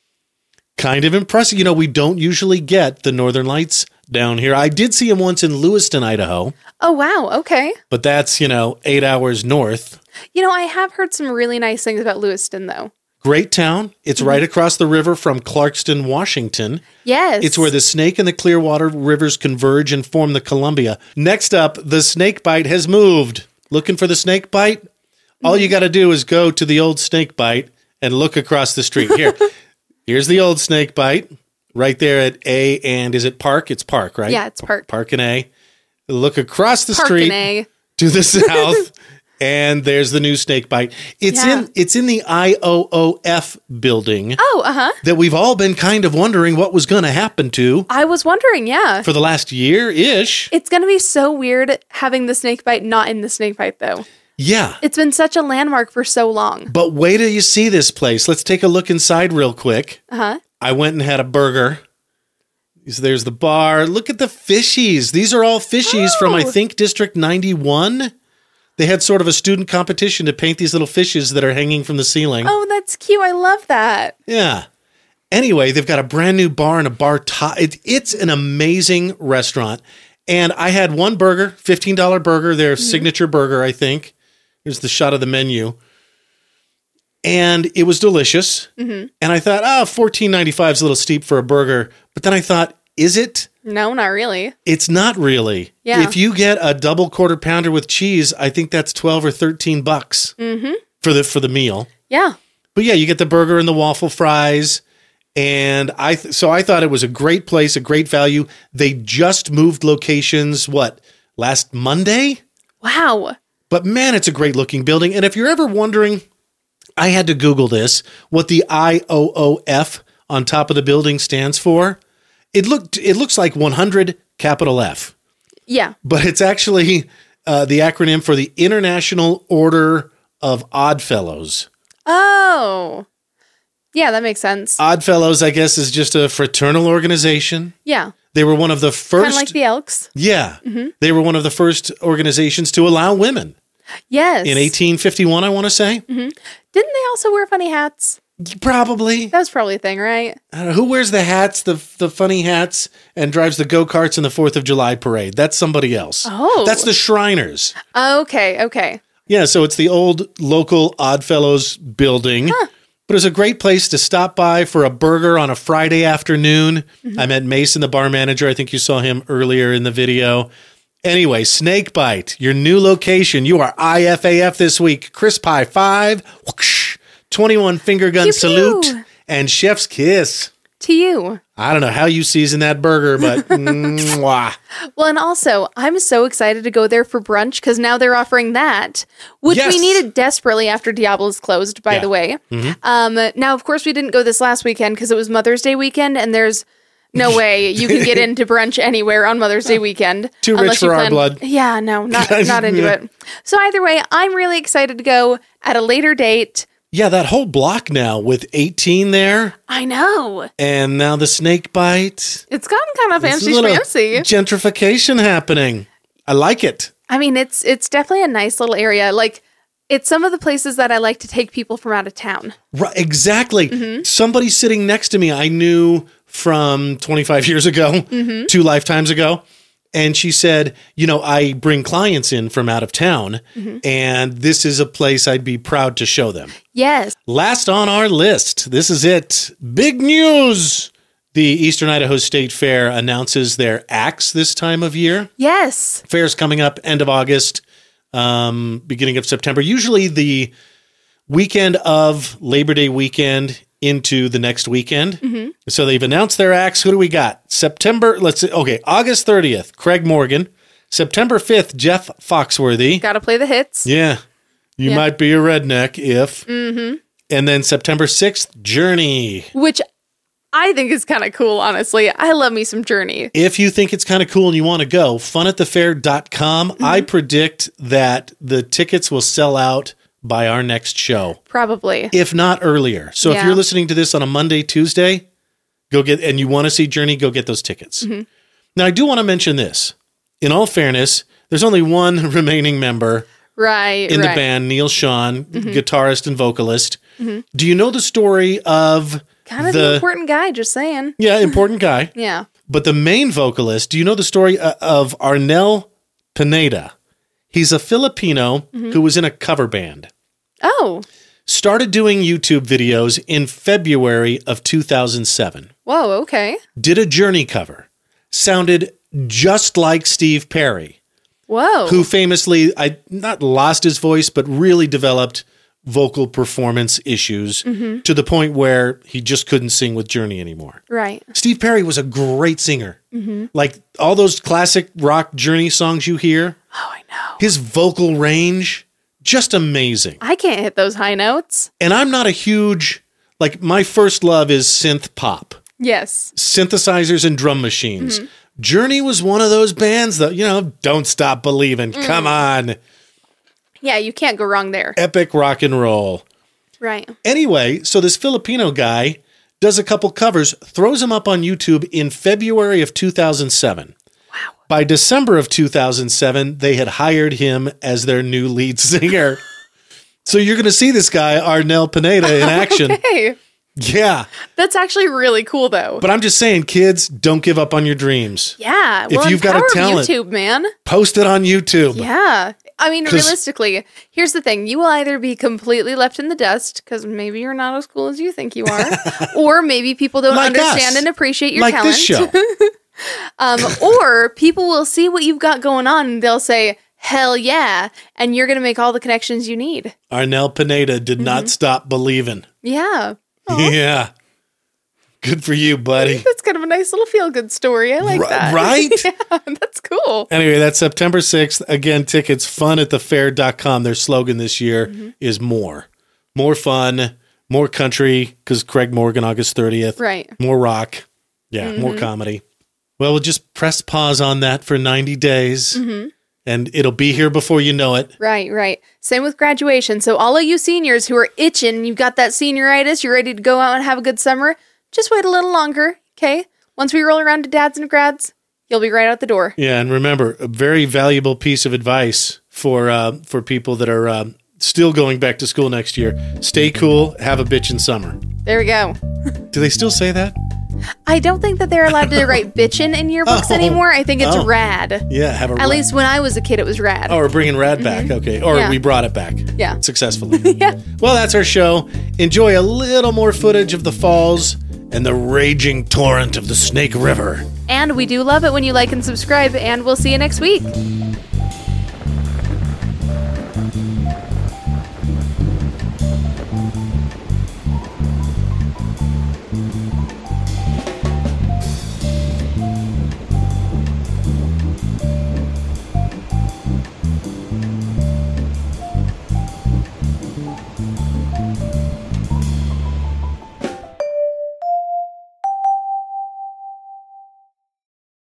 Kind of impressive. You know, we don't usually get the Northern Lights down here. I did see them once in Lewiston, Idaho. Oh, wow. Okay. But that's, 8 hours north. You know, I have heard some really nice things about Lewiston, though. Great town. It's right across the river from Clarkston, Washington. Yes. It's where the Snake and the Clearwater rivers converge and form the Columbia. Next up, the Snake Bite has moved. Looking for the Snake Bite? All you got to do is go to the old Snake Bite and look across the street. Here's the old Snake Bite right there at A and is it Park? It's Park, right? Yeah, it's Park. Park and A. Look across the Park street and A. to the south. And there's the new Snake Bite. It's in the IOOF building. Oh, that we've all been kind of wondering what was going to happen to I was wondering, yeah. for the last year-ish. It's going to be so weird having the snake bite not in the snake bite, though. Yeah. It's been such a landmark for so long. But wait till you see this place. Let's take a look inside real quick. Uh-huh. I went and had a burger. There's the bar. Look at the fishies. These are all fishies from, I think, District 91. They had sort of a student competition to paint these little fishes that are hanging from the ceiling. Oh, that's cute. I love that. Yeah. Anyway, they've got a brand new bar and a bar top. It's an amazing restaurant. And I had one burger, $15 burger, their signature burger, I think. Here's the shot of the menu. and it was delicious. And I thought, $14.95 is a little steep for a burger. But then I thought, is it? No, not really. It's not really. Yeah. If you get a double quarter pounder with cheese, I think that's $12 or $13 for the meal. Yeah. But yeah, you get the burger and the waffle fries. And I thought it was a great place, a great value. They just moved locations, last Monday? Wow. But man, it's a great looking building. And if you're ever wondering, I had to Google this, what the IOOF on top of the building stands for. It looks like 100 capital F. Yeah. But it's actually the acronym for the International Order of Oddfellows. Oh. Yeah, that makes sense. Oddfellows, I guess, is just a fraternal organization. Yeah. They were one of the first. Kind of like the Elks. Yeah. They were one of the first organizations to allow women. Yes. In 1851, I want to say. Didn't they also wear funny hats? Probably. That was probably a thing, right? I don't know, who wears the hats, the funny hats, and drives the go-karts in the 4th of July parade? That's somebody else. Oh. That's the Shriners. Okay. Yeah, so it's the old local Oddfellows building. But it was a great place to stop by for a burger on a Friday afternoon. I met Mason, the bar manager. I think you saw him earlier in the video. Anyway, Snakebite, your new location. You are IFAF this week. Crisp High 5, whoosh, 21 finger gun Pew, salute, pew. and Chef's Kiss. To you. I don't know how you season that burger, but mwah. Well, and also, I'm so excited to go there for brunch because now they're offering that, which Yes. we needed desperately after Diablo's closed, by the way. Now, of course, we didn't go this last weekend because it was Mother's Day weekend, and there's no way you can get into brunch anywhere on Mother's Day weekend. Too rich unless you for our plan- blood. Yeah, no, not into it. So either way, I'm really excited to go at a later date. Yeah, that whole block now with 18 there, I know. and now the Snakebite. It's gotten kind of There's a fancy little schmancy. gentrification happening. I like it. I mean, it's definitely a nice little area. Like, it's some of the places that I like to take people from out of town. Right, exactly. Somebody sitting next to me I knew from 25 years ago, 2 lifetimes ago. And she said, I bring clients in from out of town, and this is a place I'd be proud to show them. Yes. Last on our list, this is it. Big news. The Eastern Idaho State Fair announces their acts this time of year. Yes. Fair's coming up end of August, beginning of September, usually the weekend of Labor Day weekend into the next weekend. So they've announced their acts. Who do we got? August 30th, Craig Morgan. September 5th, Jeff Foxworthy. Got to play the hits. Yeah. You might be a redneck if. And then September 6th, Journey. Which I think is kind of cool, honestly. I love me some Journey. If you think it's kind of cool and you want to go, funatthefair.com. I predict that the tickets will sell out by our next show. Probably. If not earlier. So if Yeah. you're listening to this on a Monday, Tuesday, and you want to see Journey, go get those tickets. Now, I do want to mention this. In all fairness, there's only one remaining member Right. in the band, Neil Sean, guitarist and vocalist. Do you know the story of Kind of an important guy, just saying. Yeah, important guy. Yeah. But the main vocalist, do you know the story of Arnel Pineda? He's a Filipino who was in a cover band. Oh. Started doing YouTube videos in February of 2007. Whoa, okay. Did a Journey cover. Sounded just like Steve Perry, Whoa. who famously, not lost his voice, but really developed vocal performance issues to the point where he just couldn't sing with Journey anymore. Right. Steve Perry was a great singer. Like all those classic rock Journey songs you hear. Oh, I know. His vocal range, just amazing. I can't hit those high notes. And I'm not a huge, my first love is synth pop. Yes. Synthesizers and drum machines. Journey was one of those bands that, don't stop believing. Come on. Yeah, you can't go wrong there. Epic rock and roll. Right. Anyway, so this Filipino guy does a couple covers, throws them up on YouTube in February of 2007. Wow. By December of 2007, they had hired him as their new lead singer. So you're going to see this guy, Arnel Pineda, in action. Hey, Yeah. that's actually really cool, though. But I'm just saying, kids, don't give up on your dreams. Yeah. If Well, you've got a empower talent- YouTube, man. Post it on YouTube. Yeah. I mean, realistically, here's the thing. You will either be completely left in the dust because maybe you're not as cool as you think you are, or maybe people don't understand and appreciate your talent. This show. Or people will see what you've got going on and they'll say, hell yeah, and you're going to make all the connections you need. Arnel Pineda did not stop believing. Yeah. Aww. Yeah. Good for you, buddy. That's kind of a nice little feel-good story. I like that. Right? Yeah, that's cool. Anyway, that's September 6th. Again, tickets, funatthefair.com. Their slogan this year is more. More fun, more country, because Craig Morgan, August 30th. Right. More rock. Yeah, more comedy. Well, we'll just press pause on that for 90 days. And it'll be here before you know it. Right. Same with graduation. So all of you seniors who are itching, you've got that senioritis, you're ready to go out and have a good summer, just wait a little longer, okay? Once we roll around to dads and grads, you'll be right out the door. Yeah, and remember, a very valuable piece of advice for people that are still going back to school next year. Stay cool, have a bitchin' summer. There we go. Do they still say that? I don't think that they're allowed to write bitchin' in yearbooks anymore. I think it's rad. Yeah, have a At least when I was a kid, it was rad. Oh, we're bringing rad back. Okay. Or we brought it back. Yeah. Successfully. Yeah. Well, that's our show. Enjoy a little more footage of the falls and the raging torrent of the Snake River. And we do love it when you like and subscribe, and we'll see you next week.